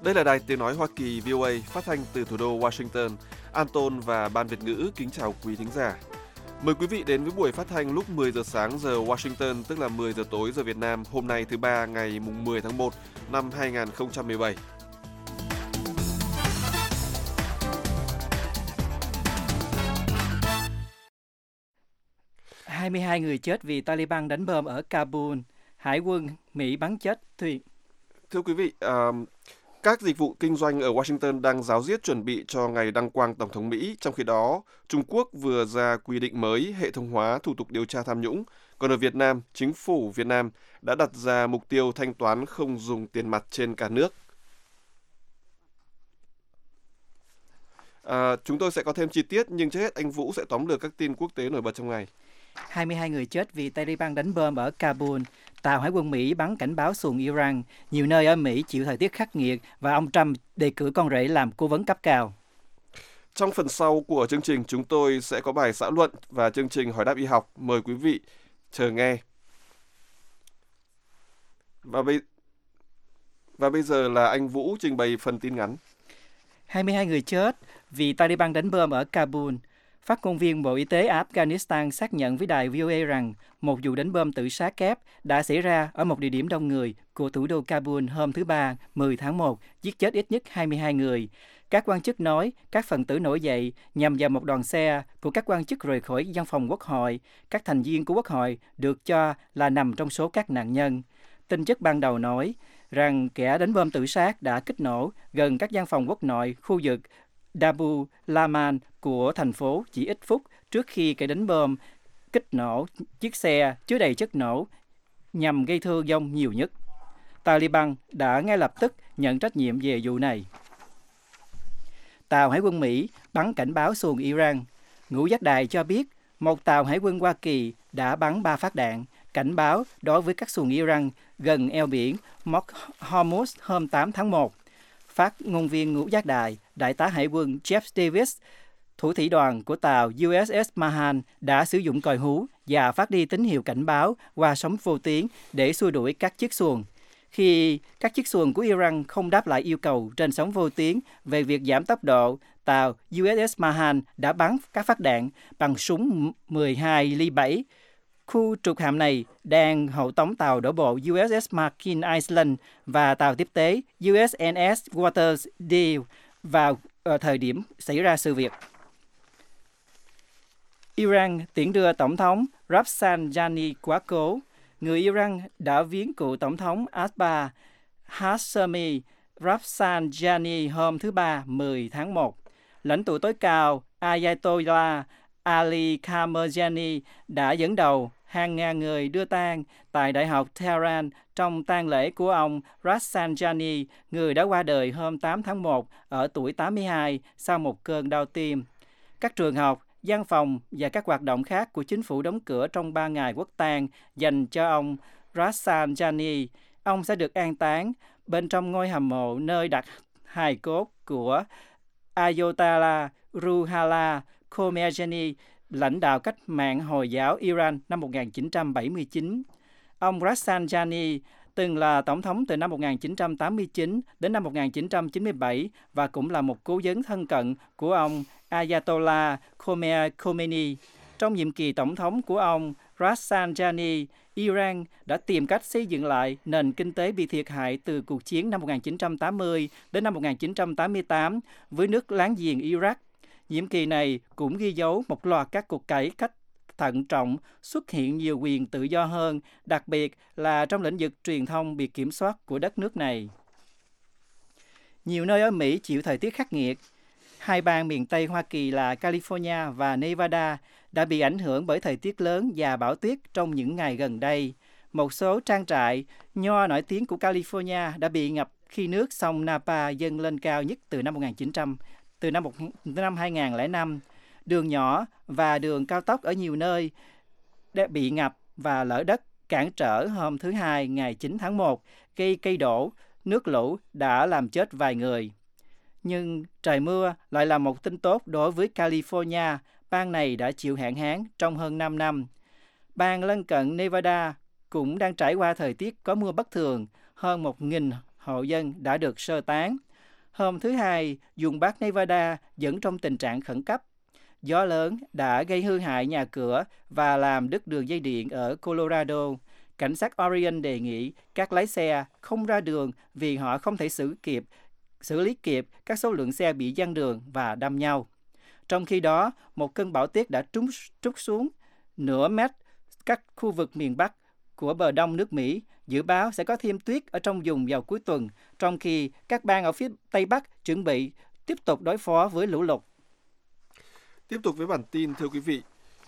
Đây là Đài Tiếng nói Hoa Kỳ VOA phát thanh từ thủ đô Washington. Anton và Ban Việt ngữ kính chào quý thính giả. Mời quý vị đến với buổi phát thanh lúc 10 giờ sáng giờ Washington, tức là 10 giờ tối giờ Việt Nam, hôm nay thứ ba ngày 10 tháng 1 năm 2017. – 22 người chết vì Taliban đánh bom ở Kabul. Hải quân Mỹ bắn chết thuyền. Thưa quý vị, các dịch vụ kinh doanh ở Washington đang ráo riết chuẩn bị cho ngày đăng quang Tổng thống Mỹ. Trong khi đó, Trung Quốc vừa ra quy định mới hệ thống hóa thủ tục điều tra tham nhũng. Còn ở Việt Nam, chính phủ Việt Nam đã đặt ra mục tiêu thanh toán không dùng tiền mặt trên cả nước. Chúng tôi sẽ có thêm chi tiết, nhưng trước hết anh Vũ sẽ tóm lược các tin quốc tế nổi bật trong ngày. 22 người chết vì Taliban đánh bom ở Kabul. Tàu hải quân Mỹ bắn cảnh báo xuồng Iran. Nhiều nơi ở Mỹ chịu thời tiết khắc nghiệt và ông Trump đề cử con rể làm cố vấn cấp cao. Trong phần sau của chương trình, chúng tôi sẽ có bài xã luận và chương trình hỏi đáp y học. Mời quý vị chờ nghe. Và bây giờ là anh Vũ trình bày phần tin ngắn. 22 người chết vì Taliban đánh bom ở Kabul. Phát ngôn viên Bộ Y tế Afghanistan xác nhận với đài VOA rằng một vụ đánh bom tự sát kép đã xảy ra ở một địa điểm đông người của thủ đô Kabul hôm thứ Ba, 10 tháng 1, giết chết ít nhất 22 người. Các quan chức nói các phần tử nổi dậy nhằm vào một đoàn xe của các quan chức rời khỏi văn phòng quốc hội. Các thành viên của quốc hội được cho là nằm trong số các nạn nhân. Tin tức ban đầu nói rằng kẻ đánh bom tự sát đã kích nổ gần các văn phòng quốc nội khu vực Dabu Laman của thành phố chỉ ít phút trước khi kẻ đánh bom kích nổ chiếc xe chứa đầy chất nổ nhằm gây thương vong nhiều nhất. Taliban đã ngay lập tức nhận trách nhiệm về vụ này. Tàu hải quân Mỹ bắn cảnh báo xuồng Iran. Ngũ giác đài cho biết một tàu hải quân Hoa Kỳ đã bắn 3 phát đạn cảnh báo đối với các xuồng Iran gần eo biển Hormuz hôm 8 tháng 1. Phát ngôn viên ngũ giác đài, Đại tá Hải quân Jeff Davis, thủ thủy đoàn của tàu USS Mahan đã sử dụng còi hú và phát đi tín hiệu cảnh báo qua sóng vô tuyến để xua đuổi các chiếc xuồng. Khi các chiếc xuồng của Iran không đáp lại yêu cầu trên sóng vô tuyến về việc giảm tốc độ, tàu USS Mahan đã bắn các phát đạn bằng súng 12 ly 7. Khu trục hạm này đang hộ tống tàu đổ bộ USS Markin Island và tàu tiếp tế USNS Waters Deal vào thời điểm xảy ra sự việc. Iran tiễn đưa Tổng thống Rafsanjani quá cố. Người Iran đã viếng cựu Tổng thống Abbas Hashemi Rafsanjani hôm thứ Ba, 10 tháng 1. Lãnh tụ tối cao Ayatollah Ali Khamenei đã dẫn đầu hàng ngàn người đưa tang tại Đại học Tehran trong tang lễ của ông Rafsanjani, người đã qua đời hôm 8 tháng 1 ở tuổi 82 sau một cơn đau tim. Các trường học, văn phòng và các hoạt động khác của chính phủ đóng cửa trong 3 ngày quốc tang dành cho ông Rafsanjani. Ông sẽ được an táng bên trong ngôi hầm mộ nơi đặt hài cốt của Ayatollah Ruhollah Khomeini, lãnh đạo cách mạng Hồi giáo Iran năm 1979. Ông Rafsanjani từng là tổng thống từ năm 1989 đến năm 1997 và cũng là một cố vấn thân cận của ông Ayatollah Khomeini. Trong nhiệm kỳ tổng thống của ông Rafsanjani, Iran đã tìm cách xây dựng lại nền kinh tế bị thiệt hại từ cuộc chiến năm 1980 đến năm 1988 với nước láng giềng Iraq. Nhiệm kỳ này cũng ghi dấu một loạt các cuộc cải cách thận trọng, xuất hiện nhiều quyền tự do hơn, đặc biệt là trong lĩnh vực truyền thông bị kiểm soát của đất nước này. Nhiều nơi ở Mỹ chịu thời tiết khắc nghiệt. Hai bang miền Tây Hoa Kỳ là California và Nevada đã bị ảnh hưởng bởi thời tiết lớn và bão tuyết trong những ngày gần đây. Một số trang trại nho nổi tiếng của California đã bị ngập khi nước sông Napa dâng lên cao nhất từ năm 2005. Đường nhỏ và đường cao tốc ở nhiều nơi đã bị ngập và lở đất cản trở hôm thứ Hai ngày 9 tháng 1, gây cây đổ, nước lũ đã làm chết vài người. Nhưng trời mưa lại là một tin tốt đối với California, bang này đã chịu hạn hán trong hơn 5 năm. Bang lân cận Nevada cũng đang trải qua thời tiết có mưa bất thường, hơn 1.000 hộ dân đã được sơ tán. Hôm thứ Hai, vùng Bắc Nevada vẫn trong tình trạng khẩn cấp. Gió lớn đã gây hư hại nhà cửa và làm đứt đường dây điện ở Colorado. Cảnh sát Oregon đề nghị các lái xe không ra đường vì họ không thể xử lý kịp các số lượng xe bị giăng đường và đâm nhau. Trong khi đó, một cơn bão tuyết đã trút xuống nửa mét các khu vực miền Bắc của bờ đông nước Mỹ. Dự báo sẽ có thêm tuyết ở trong vùng vào cuối tuần, trong khi các bang ở phía Tây Bắc chuẩn bị tiếp tục đối phó với lũ lụt. Tiếp tục với bản tin, thưa quý vị.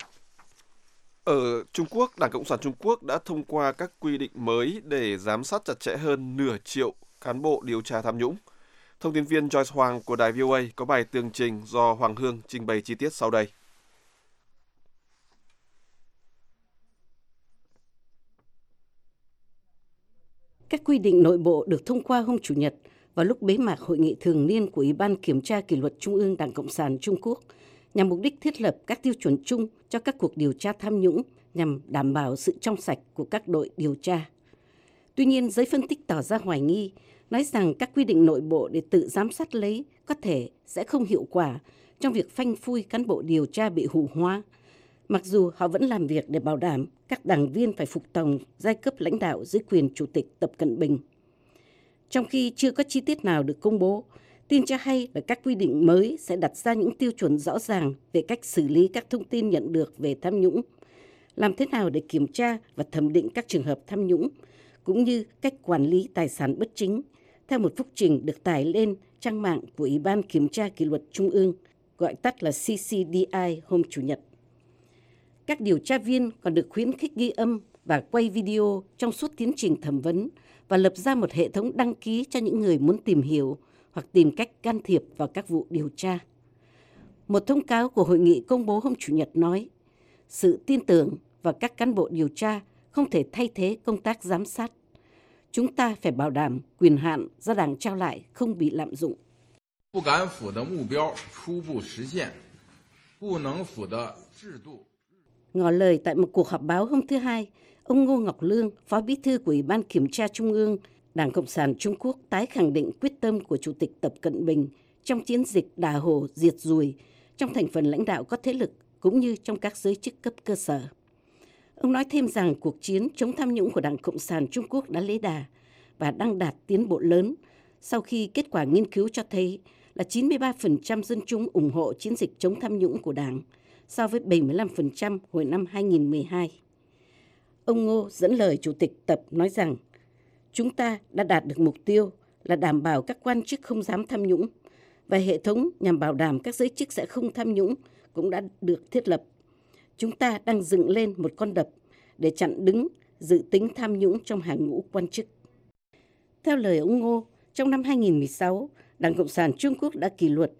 Ở Trung Quốc, Đảng Cộng sản Trung Quốc đã thông qua các quy định mới để giám sát chặt chẽ hơn nửa triệu cán bộ điều tra tham nhũng. Thông tin viên Joyce Hoàng của đài VOA có bài tường trình do Hoàng Hương trình bày chi tiết sau đây. Các quy định nội bộ được thông qua hôm Chủ nhật vào lúc bế mạc hội nghị thường niên của Ủy ban Kiểm tra Kỷ luật Trung ương Đảng Cộng sản Trung Quốc nhằm mục đích thiết lập các tiêu chuẩn chung cho các cuộc điều tra tham nhũng nhằm đảm bảo sự trong sạch của các đội điều tra. Tuy nhiên, giới phân tích tỏ ra hoài nghi, nói rằng các quy định nội bộ để tự giám sát lấy có thể sẽ không hiệu quả trong việc phanh phui cán bộ điều tra bị hủ hóa, mặc dù họ vẫn làm việc để bảo đảm các đảng viên phải phục tòng giai cấp lãnh đạo dưới quyền Chủ tịch Tập Cận Bình. Trong khi chưa có chi tiết nào được công bố, tin cho hay là các quy định mới sẽ đặt ra những tiêu chuẩn rõ ràng về cách xử lý các thông tin nhận được về tham nhũng, làm thế nào để kiểm tra và thẩm định các trường hợp tham nhũng, cũng như cách quản lý tài sản bất chính, theo một phúc trình được tải lên trang mạng của Ủy ban Kiểm tra Kỷ luật Trung ương, gọi tắt là CCDI hôm Chủ nhật. Các điều tra viên còn được khuyến khích ghi âm và quay video trong suốt tiến trình thẩm vấn và lập ra một hệ thống đăng ký cho những người muốn tìm hiểu hoặc tìm cách can thiệp vào các vụ điều tra. Một thông cáo của hội nghị công bố hôm Chủ nhật nói, sự tin tưởng vào các cán bộ điều tra không thể thay thế công tác giám sát. Chúng ta phải bảo đảm quyền hạn do Đảng trao lại không bị lạm dụng. Ngỏ lời tại một cuộc họp báo hôm thứ Hai, ông Ngô Ngọc Lương, Phó Bí thư của Ủy ban Kiểm tra Trung ương, Đảng Cộng sản Trung Quốc tái khẳng định quyết tâm của Chủ tịch Tập Cận Bình trong chiến dịch đả hổ diệt ruồi trong thành phần lãnh đạo có thế lực cũng như trong các giới chức cấp cơ sở. Ông nói thêm rằng cuộc chiến chống tham nhũng của Đảng Cộng sản Trung Quốc đã lấy đà và đang đạt tiến bộ lớn sau khi kết quả nghiên cứu cho thấy là 93% dân chúng ủng hộ chiến dịch chống tham nhũng của Đảng, so với 75% hồi năm 2012. Ông Ngô dẫn lời Chủ tịch Tập nói rằng, chúng ta đã đạt được mục tiêu là đảm bảo các quan chức không dám tham nhũng, và hệ thống nhằm bảo đảm các giới chức sẽ không tham nhũng cũng đã được thiết lập. Chúng ta đang dựng lên một con đập để chặn đứng dự tính tham nhũng trong hàng ngũ quan chức. Theo lời ông Ngô, trong năm 2016, Đảng Cộng sản Trung Quốc đã kỷ luật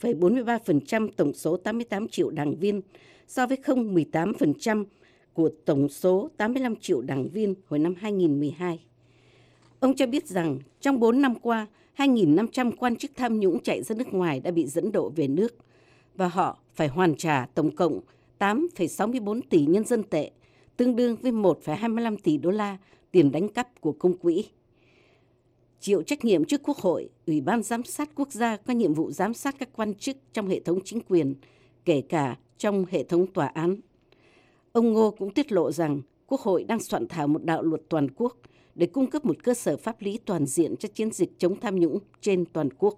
0,43% tổng số 88 triệu đảng viên, so với 0,18% của tổng số 85 triệu đảng viên hồi năm 2012. Ông cho biết rằng trong 4 năm qua, 2.500 quan chức tham nhũng chạy ra nước ngoài đã bị dẫn độ về nước, và họ phải hoàn trả tổng cộng 8,64 tỷ nhân dân tệ, tương đương với 1,25 tỷ đô la tiền đánh cắp của công quỹ. Chịu trách nhiệm trước Quốc hội, Ủy ban Giám sát Quốc gia có nhiệm vụ giám sát các quan chức trong hệ thống chính quyền, kể cả trong hệ thống tòa án. Ông Ngô cũng tiết lộ rằng Quốc hội đang soạn thảo một đạo luật toàn quốc để cung cấp một cơ sở pháp lý toàn diện cho chiến dịch chống tham nhũng trên toàn quốc.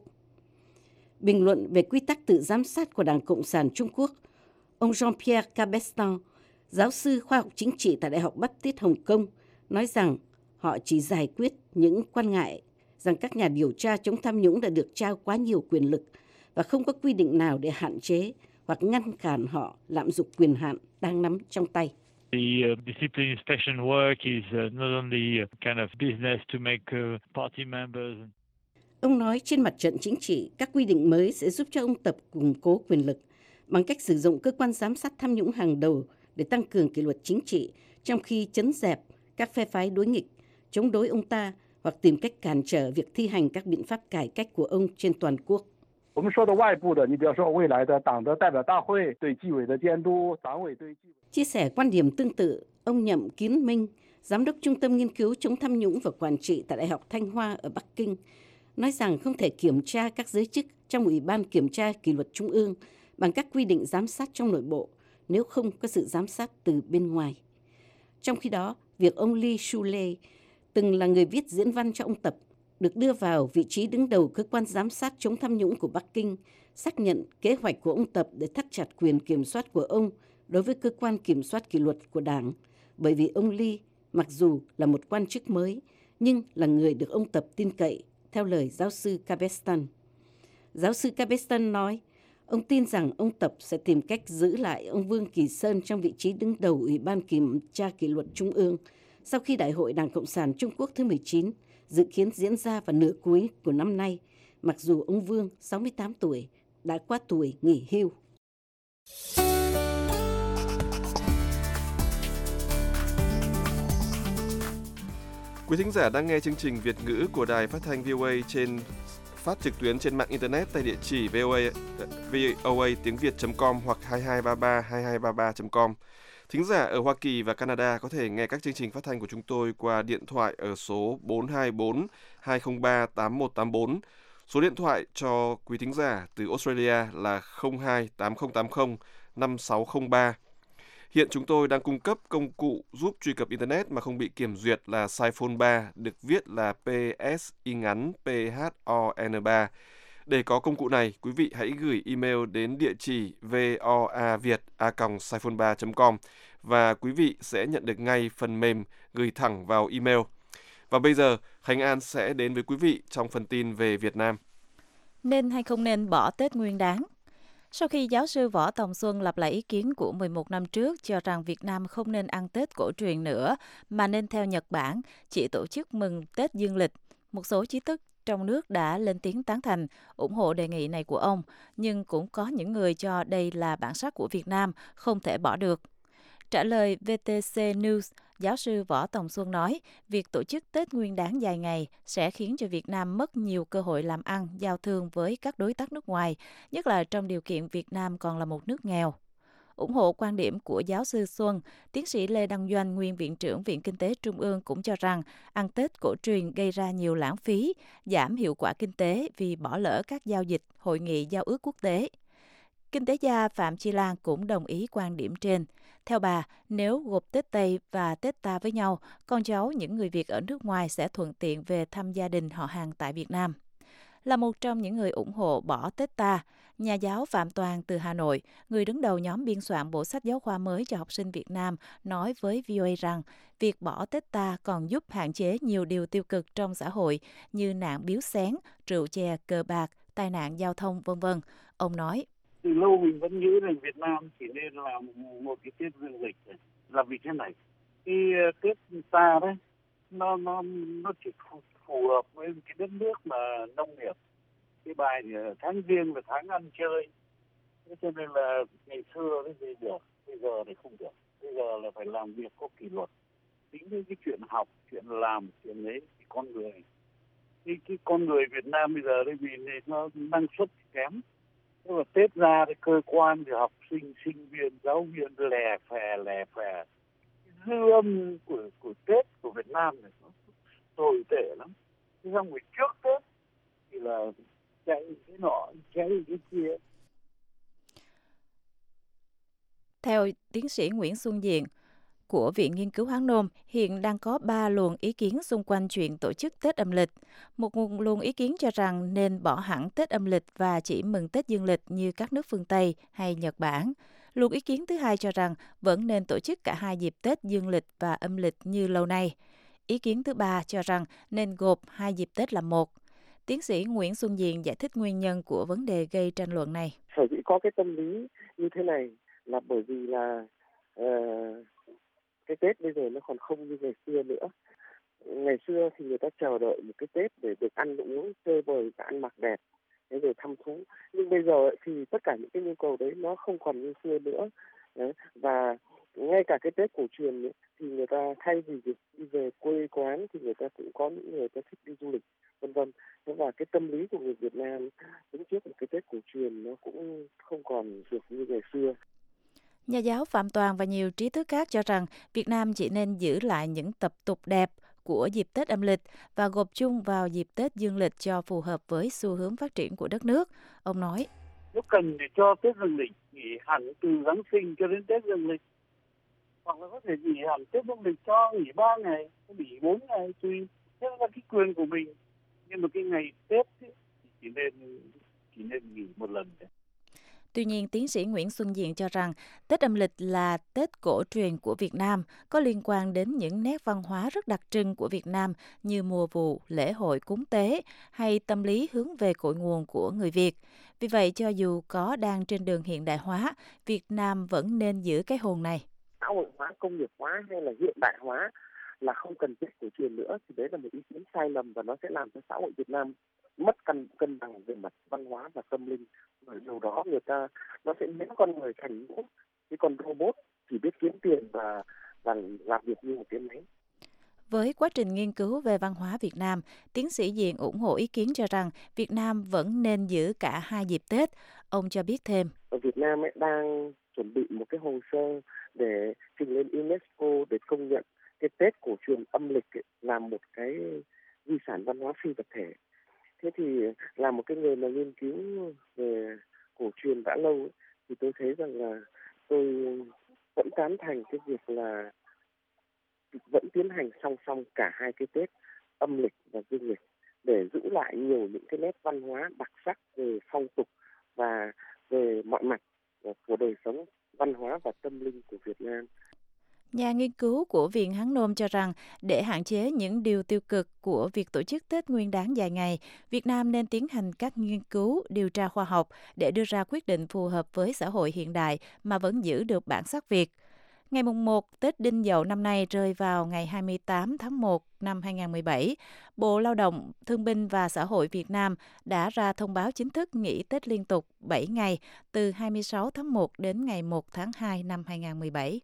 Bình luận về quy tắc tự giám sát của Đảng Cộng sản Trung Quốc, ông Jean-Pierre Cabestan, giáo sư khoa học chính trị tại Đại học Baptist Hồng Kông, nói rằng họ chỉ giải quyết những quan ngại rằng các nhà điều tra chống tham nhũng đã được trao quá nhiều quyền lực và không có quy định nào để hạn chế hoặc ngăn cản họ lạm dụng quyền hạn đang nắm trong tay. The discipline inspection work is not only kind of business to make party members. Ông nói trên mặt trận chính trị, các quy định mới sẽ giúp cho ông Tập củng cố quyền lực bằng cách sử dụng cơ quan giám sát tham nhũng hàng đầu để tăng cường kỷ luật chính trị, trong khi trấn dẹp các phe phái đối nghịch, chống đối ông ta hoặc tìm cách cản trở việc thi hành các biện pháp cải cách của ông trên toàn quốc. Chia sẻ quan điểm tương tự, ông Nhậm Kiến Minh, Giám đốc Trung tâm Nghiên cứu chống tham nhũng và quản trị tại Đại học Thanh Hoa ở Bắc Kinh, nói rằng không thể kiểm tra các giới chức trong Ủy ban Kiểm tra Kỷ luật Trung ương bằng các quy định giám sát trong nội bộ nếu không có sự giám sát từ bên ngoài. Trong khi đó, việc ông Lee Shule, từng là người viết diễn văn cho ông Tập, được đưa vào vị trí đứng đầu cơ quan giám sát chống tham nhũng của Bắc Kinh, xác nhận kế hoạch của ông Tập để thắt chặt quyền kiểm soát của ông đối với cơ quan kiểm soát kỷ luật của Đảng, bởi vì ông Lee, mặc dù là một quan chức mới, nhưng là người được ông Tập tin cậy, theo lời giáo sư Cabestan. Giáo sư Cabestan nói, ông tin rằng ông Tập sẽ tìm cách giữ lại ông Vương Kỳ Sơn trong vị trí đứng đầu Ủy ban Kiểm tra Kỷ luật Trung ương sau khi Đại hội Đảng Cộng sản Trung Quốc thứ 19 dự kiến diễn ra vào nửa cuối của năm nay, mặc dù ông Vương, 68 tuổi, đã qua tuổi nghỉ hưu. Quý thính giả đang nghe chương trình Việt ngữ của Đài Phát thanh VOA phát trực tuyến trên mạng Internet tại địa chỉ voa tiếng Việt.com hoặc 2233 Thính giả ở Hoa Kỳ và Canada có thể nghe các chương trình phát thanh của chúng tôi qua điện thoại ở số 424 203 8184. Số điện thoại cho quý thính giả từ Australia là 02 8080 5603. Hiện chúng tôi đang cung cấp công cụ giúp truy cập Internet mà không bị kiểm duyệt là Siphon 3, được viết là PSI ngắn PHON 3. Để có công cụ này, quý vị hãy gửi email đến địa chỉ voaviet@siphon3.com và quý vị sẽ nhận được ngay phần mềm gửi thẳng vào email. Và bây giờ, Khánh An sẽ đến với quý vị trong phần tin về Việt Nam. Nên hay không nên bỏ Tết Nguyên đán? Sau khi giáo sư Võ Tòng Xuân lặp lại ý kiến của 11 năm trước cho rằng Việt Nam không nên ăn Tết cổ truyền nữa, mà nên theo Nhật Bản, chỉ tổ chức mừng Tết dương lịch, một số trí thức trong nước đã lên tiếng tán thành, ủng hộ đề nghị này của ông, nhưng cũng có những người cho đây là bản sắc của Việt Nam, không thể bỏ được. Trả lời VTC News, giáo sư Võ Tòng Xuân nói, việc tổ chức Tết Nguyên đán dài ngày sẽ khiến cho Việt Nam mất nhiều cơ hội làm ăn, giao thương với các đối tác nước ngoài, nhất là trong điều kiện Việt Nam còn là một nước nghèo. Ủng hộ quan điểm của giáo sư Xuân, tiến sĩ Lê Đăng Doanh, nguyên Viện trưởng Viện Kinh tế Trung ương cũng cho rằng ăn Tết cổ truyền gây ra nhiều lãng phí, giảm hiệu quả kinh tế vì bỏ lỡ các giao dịch, hội nghị, giao ước quốc tế. Kinh tế gia Phạm Chi Lan cũng đồng ý quan điểm trên. Theo bà, nếu gộp Tết Tây và Tết ta với nhau, con cháu những người Việt ở nước ngoài sẽ thuận tiện về thăm gia đình họ hàng tại Việt Nam. Là một trong những người ủng hộ bỏ Tết ta, nhà giáo Phạm Toàn từ Hà Nội, người đứng đầu nhóm biên soạn bộ sách giáo khoa mới cho học sinh Việt Nam, nói với VOA rằng việc bỏ Tết ta còn giúp hạn chế nhiều điều tiêu cực trong xã hội như nạn biếu xén, rượu chè, cờ bạc, tai nạn giao thông, v.v. Ông nói, từ lâu mình vẫn nghĩ rằng Việt Nam chỉ nên là một cái Tết dương lịch là vì thế này, cái Tết ta đấy nó chỉ phù hợp với cái đất nước mà nông nghiệp, cái bài thì tháng Giêng là tháng ăn chơi, thế cho nên là ngày xưa thì được, bây giờ thì không được, bây giờ là phải làm việc có kỷ luật, tính đến cái chuyện học, chuyện làm, chuyện ấy thì con người, cái con người Việt Nam bây giờ đây vì nó năng suất kém. Nhưng mà Tết ra thì cơ quan thì học sinh, sinh viên, giáo viên lè phè. Dư âm của Tết của Việt Nam này nó tồi tệ lắm. Thế xong rồi trước Tết thì là chạy cái nọ, chạy cái kia. Theo tiến sĩ Nguyễn Xuân Diện của Viện Nghiên cứu Hán Nôm, hiện đang có 3 luồng ý kiến xung quanh chuyện tổ chức Tết âm lịch. Một luồng ý kiến cho rằng nên bỏ hẳn Tết âm lịch và chỉ mừng Tết dương lịch như các nước phương Tây hay Nhật Bản. Luồng ý kiến thứ hai cho rằng vẫn nên tổ chức cả hai dịp Tết dương lịch và âm lịch như lâu nay. Ý kiến thứ ba cho rằng nên gộp hai dịp Tết làm một. Tiến sĩ Nguyễn Xuân Diện giải thích nguyên nhân của vấn đề gây tranh luận này. Sở dĩ có cái tâm lý như thế này là bởi vì là cái Tết bây giờ nó còn không như ngày xưa nữa. Ngày xưa thì người ta chờ đợi một cái Tết để được ăn uống, chơi bời và ăn mặc đẹp, rồi thăm thú. Nhưng bây giờ thì tất cả những cái nhu cầu đấy nó không còn như xưa nữa. Đấy. Và ngay cả cái Tết cổ truyền ấy, thì người ta thay vì việc đi về quê quán thì người ta cũng có những người ta thích đi du lịch, vân vân. Và cái tâm lý của người Việt Nam đứng trước một cái Tết cổ truyền nó cũng không còn được như ngày xưa. Nhà giáo Phạm Toàn và nhiều trí thức khác cho rằng Việt Nam chỉ nên giữ lại những tập tục đẹp của dịp Tết âm lịch và gộp chung vào dịp Tết dương lịch cho phù hợp với xu hướng phát triển của đất nước. Ông nói, nếu cần để cho Tết dương lịch nghỉ hẳn từ Giáng sinh cho đến Tết dương lịch, hoặc là có thể nghỉ hẳn Tết dương lịch cho nghỉ 3 ngày, nghỉ 4 ngày, tùy. Thế là cái quyền của mình. Nhưng mà cái ngày Tết thì chỉ nên nghỉ một lần. Tuy nhiên, tiến sĩ Nguyễn Xuân Diện cho rằng Tết âm lịch là Tết cổ truyền của Việt Nam, có liên quan đến những nét văn hóa rất đặc trưng của Việt Nam như mùa vụ, lễ hội cúng tế hay tâm lý hướng về cội nguồn của người Việt. Vì vậy, cho dù có đang trên đường hiện đại hóa, Việt Nam vẫn nên giữ cái hồn này. Xã hội hóa, công nghiệp hóa hay là hiện đại hóa là không cần Tết cổ truyền nữa, thì đấy là một ý kiến sai lầm và nó sẽ làm cho xã hội Việt Nam mất cân bằng về mặt văn hóa và tâm linh. Bởi điều đó nó sẽ biến con người thành những cái con robot chỉ biết kiếm tiền và làm việc như một cái máy. Với quá trình nghiên cứu về văn hóa Việt Nam, tiến sĩ Diện ủng hộ ý kiến cho rằng Việt Nam vẫn nên giữ cả hai dịp Tết. Ông cho biết thêm. Ở Việt Nam đang chuẩn bị một cái hồ sơ để trình lên UNESCO để công nhận cái Tết cổ truyền âm lịch là một cái di sản văn hóa phi vật thể. Thế thì là một cái người mà nghiên cứu về cổ truyền đã lâu thì tôi thấy rằng là tôi vẫn tán thành cái việc là vẫn tiến hành song song cả hai cái Tết âm lịch và dương lịch để giữ lại nhiều những cái nét văn hóa đặc sắc về phong tục và về mọi mặt của đời sống văn hóa và tâm linh của Việt Nam. Nhà nghiên cứu của Viện Hán Nôm cho rằng để hạn chế những điều tiêu cực của việc tổ chức Tết Nguyên đán dài ngày, Việt Nam nên tiến hành các nghiên cứu, điều tra khoa học để đưa ra quyết định phù hợp với xã hội hiện đại mà vẫn giữ được bản sắc Việt. Ngày mùng 1, Tết Đinh Dậu năm nay rơi vào ngày 28 tháng 1 năm 2017, Bộ Lao động, Thương binh và Xã hội Việt Nam đã ra thông báo chính thức nghỉ Tết liên tục 7 ngày từ 26 tháng 1 đến ngày 1 tháng 2 năm 2017.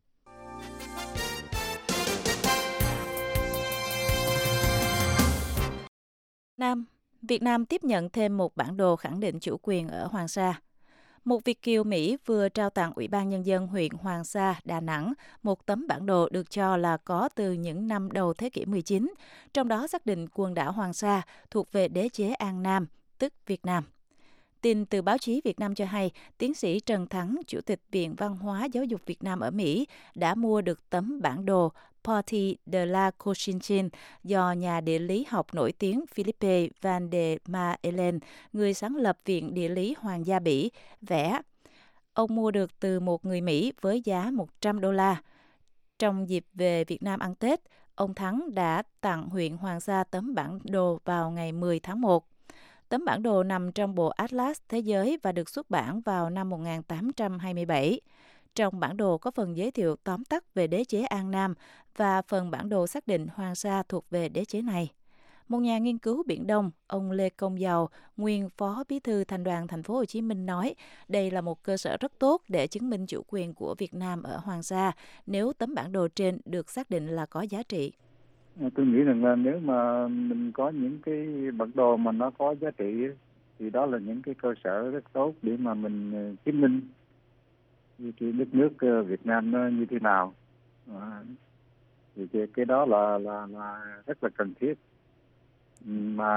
Việt Nam tiếp nhận thêm một bản đồ khẳng định chủ quyền ở Hoàng Sa. Một Việt kiều Mỹ vừa trao tặng Ủy ban Nhân dân huyện Hoàng Sa, Đà Nẵng một tấm bản đồ được cho là có từ những năm đầu thế kỷ 19, trong đó xác định quần đảo Hoàng Sa thuộc về đế chế An Nam, tức Việt Nam. Tin từ báo chí Việt Nam cho hay, tiến sĩ Trần Thắng, Chủ tịch Viện Văn hóa Giáo dục Việt Nam ở Mỹ, đã mua được tấm bản đồ Porte de la Cochinchine do nhà địa lý học nổi tiếng Philippe Van de Maelen, người sáng lập Viện Địa lý Hoàng gia Bỉ, vẽ. Ông mua được từ một người Mỹ với giá $100. Trong dịp về Việt Nam ăn Tết, ông Thắng đã tặng huyện Hoàng Sa tấm bản đồ vào ngày 10 tháng 1. Tấm bản đồ nằm trong bộ Atlas Thế giới và được xuất bản vào năm 1827. Trong bản đồ có phần giới thiệu tóm tắt về đế chế An Nam và phần bản đồ xác định Hoàng Sa thuộc về đế chế này. Một nhà nghiên cứu Biển Đông, ông Lê Công Giàu, nguyên Phó Bí thư Thành đoàn Thành phố Hồ Chí Minh nói, đây là một cơ sở rất tốt để chứng minh chủ quyền của Việt Nam ở Hoàng Sa nếu tấm bản đồ trên được xác định là có giá trị. Tôi nghĩ rằng là nếu mà mình có những cái bản đồ mà nó có giá trị thì đó là những cái cơ sở rất tốt để mà mình chứng minh cái đất nước Việt Nam nó như thế nào. Thì cái đó là rất là cần thiết. Mà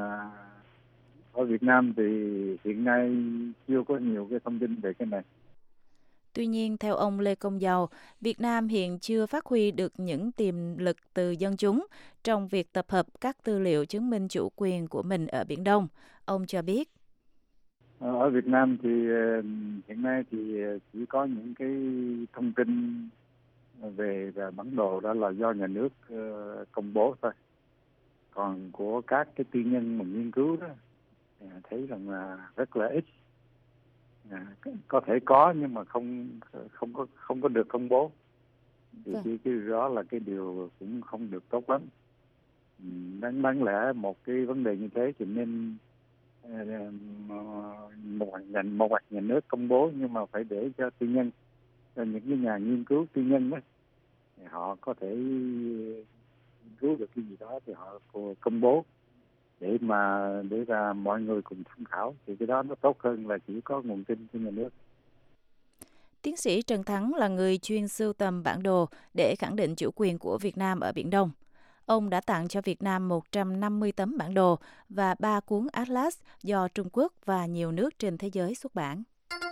ở Việt Nam thì hiện nay chưa có nhiều cái thông tin về cái này. Tuy nhiên, theo ông Lê Công Giàu, Việt Nam hiện chưa phát huy được những tiềm lực từ dân chúng trong việc tập hợp các tư liệu chứng minh chủ quyền của mình ở Biển Đông. Ông cho biết. Ở Việt Nam thì hiện nay thì chỉ có những cái thông tin về bản đồ đó là do nhà nước công bố thôi. Còn của các cái tư nhân mà nghiên cứu đó thấy rằng là rất là ít. Có thể có nhưng mà không có được công bố. Thì cái đó là cái điều cũng không được tốt lắm. Đáng lẽ một cái vấn đề như thế thì nên một hoặc nhà nước công bố, nhưng mà phải để cho tư nhân, cho những cái nhà nghiên cứu tư nhân đó, họ có thể nghiên cứu được cái gì đó thì họ công bố để ra mọi người cùng tham khảo, thì cái đó nó tốt hơn là chỉ có nguồn tin của nhà nước. Tiến sĩ Trần Thắng là người chuyên sưu tầm bản đồ để khẳng định chủ quyền của Việt Nam ở Biển Đông. Ông đã tặng cho Việt Nam 150 tấm bản đồ và 3 cuốn Atlas do Trung Quốc và nhiều nước trên thế giới xuất bản.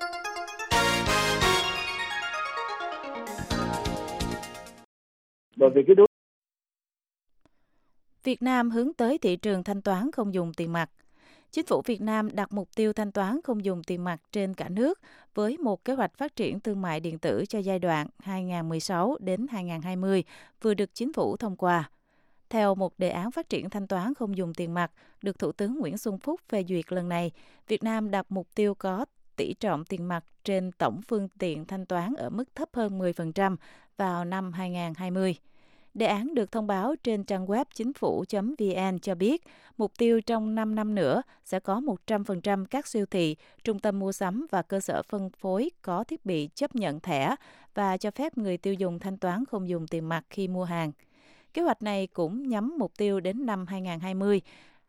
Việt Nam hướng tới thị trường thanh toán không dùng tiền mặt. Chính phủ Việt Nam đặt mục tiêu thanh toán không dùng tiền mặt trên cả nước với một kế hoạch phát triển thương mại điện tử cho giai đoạn 2016 đến 2020 vừa được chính phủ thông qua. Theo một đề án phát triển thanh toán không dùng tiền mặt được Thủ tướng Nguyễn Xuân Phúc phê duyệt lần này, Việt Nam đặt mục tiêu có tỷ trọng tiền mặt trên tổng phương tiện thanh toán ở mức thấp hơn 10% vào năm 2020. Đề án được thông báo trên trang web chính phủ.vn cho biết, mục tiêu trong 5 năm nữa sẽ có 100% các siêu thị, trung tâm mua sắm và cơ sở phân phối có thiết bị chấp nhận thẻ và cho phép người tiêu dùng thanh toán không dùng tiền mặt khi mua hàng. Kế hoạch này cũng nhắm mục tiêu đến năm 2020.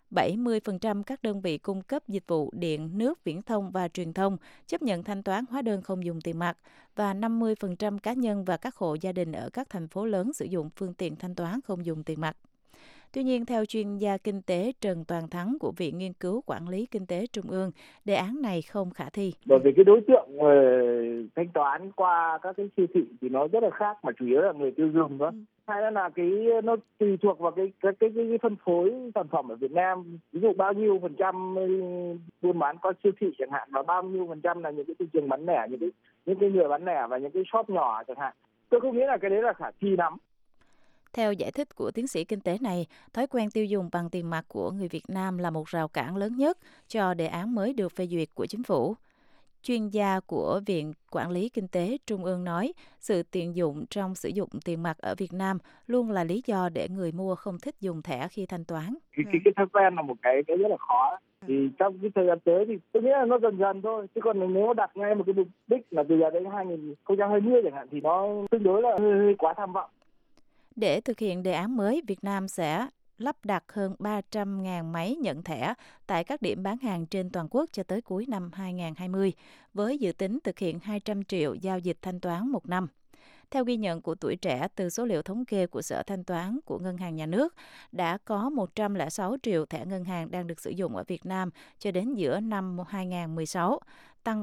70% các đơn vị cung cấp dịch vụ điện, nước, viễn thông và truyền thông chấp nhận thanh toán hóa đơn không dùng tiền mặt và 50% cá nhân và các hộ gia đình ở các thành phố lớn sử dụng phương tiện thanh toán không dùng tiền mặt. Tuy nhiên, theo chuyên gia kinh tế Trần Toàn Thắng của Viện Nghiên cứu Quản lý Kinh tế Trung ương, đề án này không khả thi. Bởi vì cái đối tượng thanh toán qua các cái siêu thị thì nó rất là khác, mà chủ yếu là người tiêu dùng đó. Hay là nó tùy thuộc vào cái phân phối sản phẩm ở Việt Nam, ví dụ bao nhiêu phần trăm buôn bán qua siêu thị chẳng hạn, và bao nhiêu phần trăm là những cái thị trường bán lẻ, những cái người bán lẻ và những cái shop nhỏ chẳng hạn. Tôi không nghĩ là cái đấy là khả thi lắm. Theo giải thích của tiến sĩ kinh tế này, thói quen tiêu dùng bằng tiền mặt của người Việt Nam là một rào cản lớn nhất cho đề án mới được phê duyệt của chính phủ. Chuyên gia của Viện Quản lý Kinh tế Trung ương nói, sự tiện dụng trong sử dụng tiền mặt ở Việt Nam luôn là lý do để người mua không thích dùng thẻ khi thanh toán. Cái thói quen là một cái rất là khó. Thì trong cái thời gian tới thì tôi nghĩ là nó dần dần thôi. Chứ còn nếu đặt ngay một cái mục đích là từ giờ đến 2020 chẳng hạn thì nó tương đối là hơi quá tham vọng. Để thực hiện đề án mới, Việt Nam sẽ lắp đặt hơn 300.000 máy nhận thẻ tại các điểm bán hàng trên toàn quốc cho tới cuối năm 2020, với dự tính thực hiện 200 triệu giao dịch thanh toán một năm. Theo ghi nhận của Tuổi Trẻ từ số liệu thống kê của Sở Thanh toán của Ngân hàng Nhà nước, đã có 106 triệu thẻ ngân hàng đang được sử dụng ở Việt Nam cho đến giữa năm 2016, tăng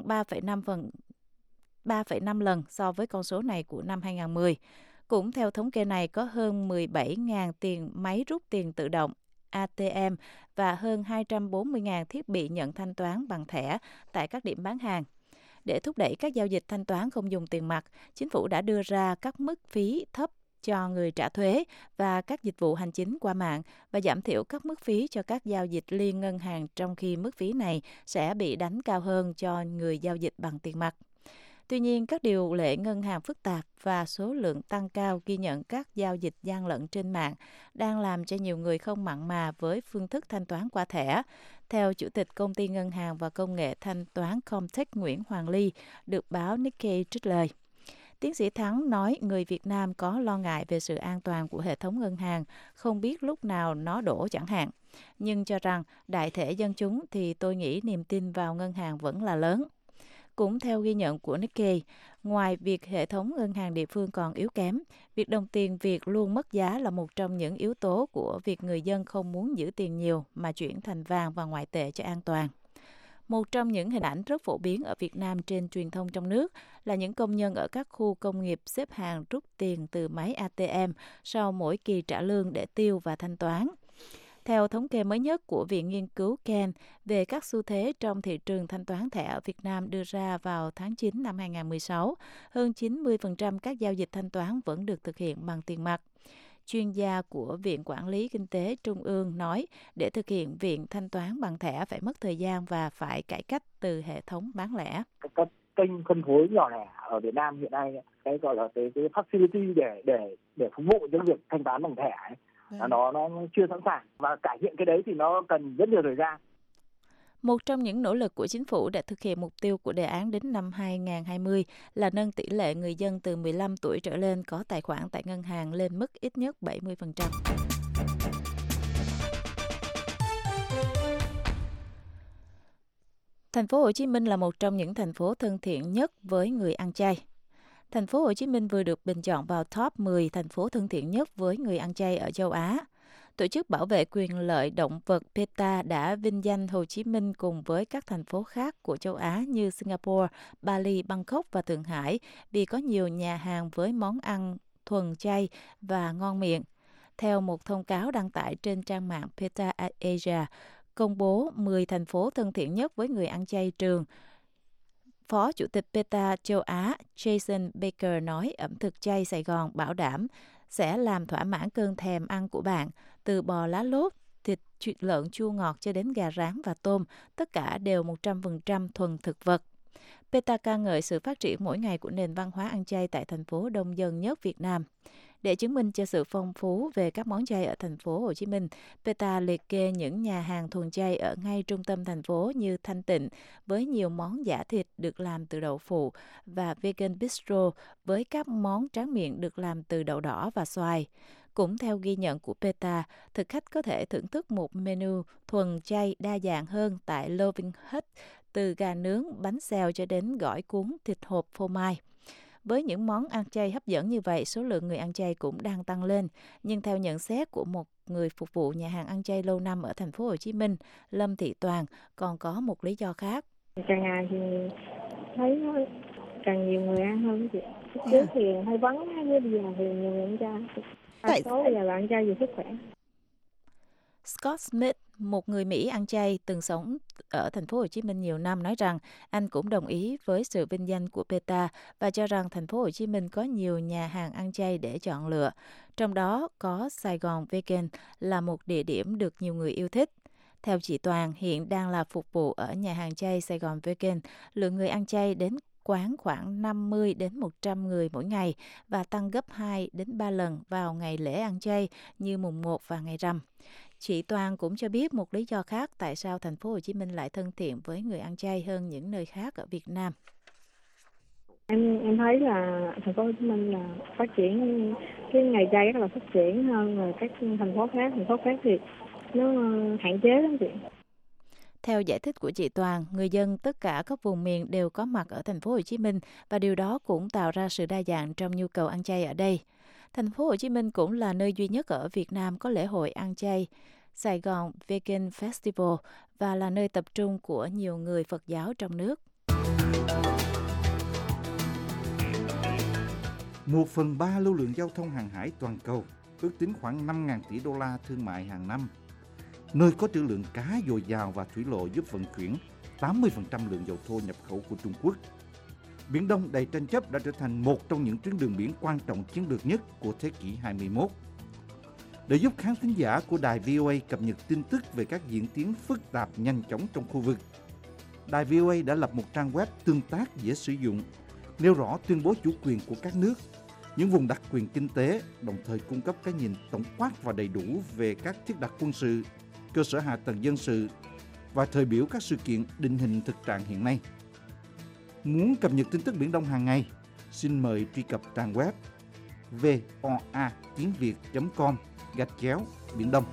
3,5 lần so với con số này của năm 2010. Cũng theo thống kê này, có hơn 17.000 máy rút tiền tự động ATM và hơn 240.000 thiết bị nhận thanh toán bằng thẻ tại các điểm bán hàng. Để thúc đẩy các giao dịch thanh toán không dùng tiền mặt, chính phủ đã đưa ra các mức phí thấp cho người trả thuế và các dịch vụ hành chính qua mạng và giảm thiểu các mức phí cho các giao dịch liên ngân hàng, trong khi mức phí này sẽ bị đánh cao hơn cho người giao dịch bằng tiền mặt. Tuy nhiên, các điều lệ ngân hàng phức tạp và số lượng tăng cao ghi nhận các giao dịch gian lận trên mạng đang làm cho nhiều người không mặn mà với phương thức thanh toán qua thẻ. Theo Chủ tịch Công ty Ngân hàng và Công nghệ Thanh toán Comtech Nguyễn Hoàng Ly, được báo Nikkei trích lời. Tiến sĩ Thắng nói người Việt Nam có lo ngại về sự an toàn của hệ thống ngân hàng, không biết lúc nào nó đổ chẳng hạn. Nhưng cho rằng đại thể dân chúng thì tôi nghĩ niềm tin vào ngân hàng vẫn là lớn. Cũng theo ghi nhận của Nikkei, ngoài việc hệ thống ngân hàng địa phương còn yếu kém, việc đồng tiền Việt luôn mất giá là một trong những yếu tố của việc người dân không muốn giữ tiền nhiều mà chuyển thành vàng và ngoại tệ cho an toàn. Một trong những hình ảnh rất phổ biến ở Việt Nam trên truyền thông trong nước là những công nhân ở các khu công nghiệp xếp hàng rút tiền từ máy ATM sau mỗi kỳ trả lương để tiêu và thanh toán. Theo thống kê mới nhất của Viện Nghiên cứu Ken về các xu thế trong thị trường thanh toán thẻ ở Việt Nam đưa ra vào tháng 9 năm 2016, hơn 90% các giao dịch thanh toán vẫn được thực hiện bằng tiền mặt. Chuyên gia của Viện Quản lý Kinh tế Trung ương nói để thực hiện việc thanh toán bằng thẻ phải mất thời gian và phải cải cách từ hệ thống bán lẻ. Các kênh phân phối nhỏ lẻ ở Việt Nam hiện nay, cái gọi là cái facility để phục vụ cho việc thanh toán bằng thẻ ấy, nó chưa sẵn sàng, và cải thiện cái đấy thì nó cần rất nhiều thời gian. Một trong những nỗ lực của chính phủ để thực hiện mục tiêu của đề án đến năm 2020 là nâng tỷ lệ người dân từ 15 tuổi trở lên có tài khoản tại ngân hàng lên mức ít nhất 70%. Thành phố Hồ Chí Minh là một trong những thành phố thân thiện nhất với người ăn chay. Thành phố Hồ Chí Minh vừa được bình chọn vào top 10 thành phố thân thiện nhất với người ăn chay ở châu Á. Tổ chức bảo vệ quyền lợi động vật PETA đã vinh danh Hồ Chí Minh cùng với các thành phố khác của châu Á như Singapore, Bali, Bangkok và Thượng Hải vì có nhiều nhà hàng với món ăn thuần chay và ngon miệng. Theo một thông cáo đăng tải trên trang mạng PETA Asia, công bố 10 thành phố thân thiện nhất với người ăn chay trường, Phó Chủ tịch PETA châu Á Jason Baker nói ẩm thực chay Sài Gòn bảo đảm sẽ làm thỏa mãn cơn thèm ăn của bạn, từ bò lá lốt, thịt lợn chua ngọt cho đến gà rán và tôm, tất cả đều 100% thuần thực vật. PETA ca ngợi sự phát triển mỗi ngày của nền văn hóa ăn chay tại thành phố đông dân nhất Việt Nam. Để chứng minh cho sự phong phú về các món chay ở thành phố Hồ Chí Minh, PETA liệt kê những nhà hàng thuần chay ở ngay trung tâm thành phố như Thanh Tịnh với nhiều món chả thịt được làm từ đậu phụ và Vegan Bistro với các món tráng miệng được làm từ đậu đỏ và xoài. Cũng theo ghi nhận của PETA, thực khách có thể thưởng thức một menu thuần chay đa dạng hơn tại Loving Hut, từ gà nướng, bánh xèo cho đến gỏi cuốn, thịt hộp phô mai. Với những món ăn chay hấp dẫn như vậy, số lượng người ăn chay cũng đang tăng lên. Nhưng theo nhận xét của một người phục vụ nhà hàng ăn chay lâu năm ở thành phố Hồ Chí Minh, Lâm Thị Toàn, còn có một lý do khác. Càng ngày thì thấy càng nhiều người ăn hơn chị. Trước thì hơi vắng, bây giờ thì nhiều người ăn chay. Tại số bây giờ là ăn chay vì sức khỏe. Scott Smith, một người Mỹ ăn chay từng sống ở thành phố Hồ Chí Minh nhiều năm, nói rằng anh cũng đồng ý với sự vinh danh của PETA và cho rằng thành phố Hồ Chí Minh có nhiều nhà hàng ăn chay để chọn lựa. Trong đó có Sài Gòn Vegan là một địa điểm được nhiều người yêu thích. Theo chị Toàn, hiện đang là phục vụ ở nhà hàng chay Sài Gòn Vegan, lượng người ăn chay đến quán khoảng 50 đến 100 người mỗi ngày và tăng gấp 2 đến 3 lần vào ngày lễ ăn chay như mùng 1 và ngày rằm. Chị Toàn cũng cho biết một lý do khác tại sao thành phố Hồ Chí Minh lại thân thiện với người ăn chay hơn những nơi khác ở Việt Nam. Em thấy là thành phố Hồ Chí Minh là phát triển, cái ngày chay rất là phát triển hơn là các thành phố khác. Thành phố khác thì nó hạn chế lắm chị. Theo giải thích của chị Toàn, người dân tất cả các vùng miền đều có mặt ở thành phố Hồ Chí Minh và điều đó cũng tạo ra sự đa dạng trong nhu cầu ăn chay ở đây. Thành phố Hồ Chí Minh cũng là nơi duy nhất ở Việt Nam có lễ hội ăn chay Sài Gòn Vegan Festival và là nơi tập trung của nhiều người Phật giáo trong nước. 1/3 lưu lượng giao thông hàng hải toàn cầu, ước tính khoảng 5.000 tỷ đô la thương mại hàng năm. Nơi có trữ lượng cá dồi dào và thủy lộ giúp vận chuyển 80% lượng dầu thô nhập khẩu của Trung Quốc. Biển Đông đầy tranh chấp đã trở thành một trong những tuyến đường biển quan trọng chiến lược nhất của thế kỷ 21. Để giúp khán thính giả của đài VOA cập nhật tin tức về các diễn tiến phức tạp nhanh chóng trong khu vực, đài VOA đã lập một trang web tương tác dễ sử dụng, nêu rõ tuyên bố chủ quyền của các nước, những vùng đặc quyền kinh tế, đồng thời cung cấp cái nhìn tổng quát và đầy đủ về các thiết đặt quân sự, cơ sở hạ tầng dân sự và thời biểu các sự kiện định hình thực trạng hiện nay. Muốn cập nhật tin tức Biển Đông hàng ngày, xin mời truy cập trang web voa.tiếng.com/Biển Đông.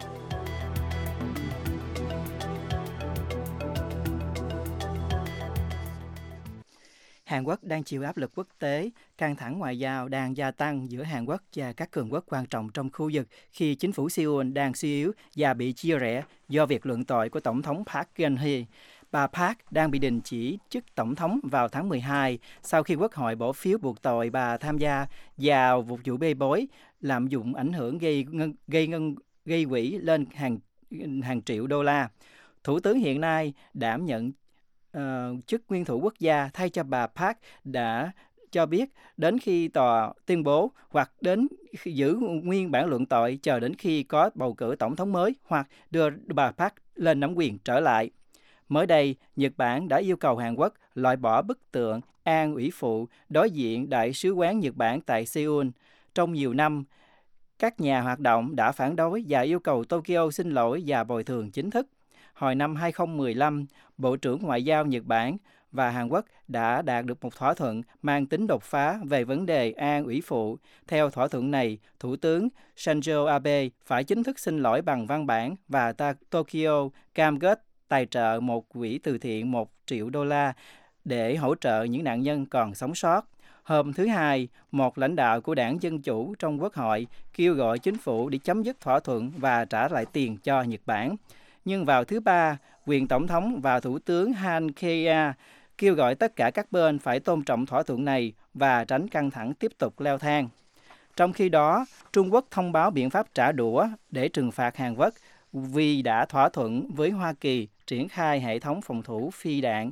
Hàn Quốc đang chịu áp lực quốc tế, căng thẳng ngoại giao đang gia tăng giữa Hàn Quốc và các cường quốc quan trọng trong khu vực khi chính phủ Seoul đang suy yếu và bị chia rẽ do việc luận tội của Tổng thống Park Geun-hye. Bà Park đang bị đình chỉ chức Tổng thống vào tháng 12 sau khi Quốc hội bỏ phiếu buộc tội bà tham gia vào một vụ bê bối, lạm dụng ảnh hưởng gây quỹ lên hàng triệu đô la. Thủ tướng hiện nay đảm nhận chức nguyên thủ quốc gia thay cho bà Park đã cho biết đến khi tòa tuyên bố hoặc đến giữ nguyên bản luận tội chờ đến khi có bầu cử tổng thống mới hoặc đưa bà Park lên nắm quyền trở lại. Mới đây, Nhật Bản đã yêu cầu Hàn Quốc loại bỏ bức tượng An ủy phụ đối diện Đại sứ quán Nhật Bản tại Seoul. Trong nhiều năm, các nhà hoạt động đã phản đối và yêu cầu Tokyo xin lỗi và bồi thường chính thức. Hồi năm 2015, Bộ trưởng Ngoại giao Nhật Bản và Hàn Quốc đã đạt được một thỏa thuận mang tính đột phá về vấn đề An ủy phụ. Theo thỏa thuận này, Thủ tướng Shinzo Abe phải chính thức xin lỗi bằng văn bản và Tokyo cam kết tài trợ một quỹ từ thiện 1 triệu đô la để hỗ trợ những nạn nhân còn sống sót. Hôm thứ Hai, một lãnh đạo của đảng Dân Chủ trong Quốc hội kêu gọi chính phủ để chấm dứt thỏa thuận và trả lại tiền cho Nhật Bản. Nhưng vào thứ Ba, quyền Tổng thống và Thủ tướng Han Keiya kêu gọi tất cả các bên phải tôn trọng thỏa thuận này và tránh căng thẳng tiếp tục leo thang. Trong khi đó, Trung Quốc thông báo biện pháp trả đũa để trừng phạt Hàn Quốc vì đã thỏa thuận với Hoa Kỳ triển khai hệ thống phòng thủ phi đạn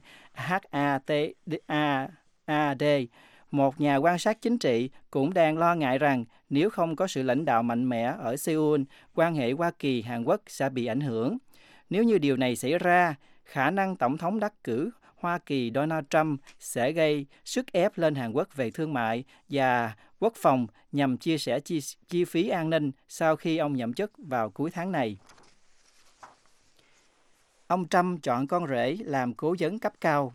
HATAD. Một nhà quan sát chính trị cũng đang lo ngại rằng nếu không có sự lãnh đạo mạnh mẽ ở Seoul, quan hệ Hoa Kỳ-Hàn Quốc sẽ bị ảnh hưởng. Nếu như điều này xảy ra, khả năng Tổng thống đắc cử Hoa Kỳ Donald Trump sẽ gây sức ép lên Hàn Quốc về thương mại và quốc phòng nhằm chia sẻ chi phí an ninh sau khi ông nhậm chức vào cuối tháng này. Ông Trump chọn con rể làm cố vấn cấp cao.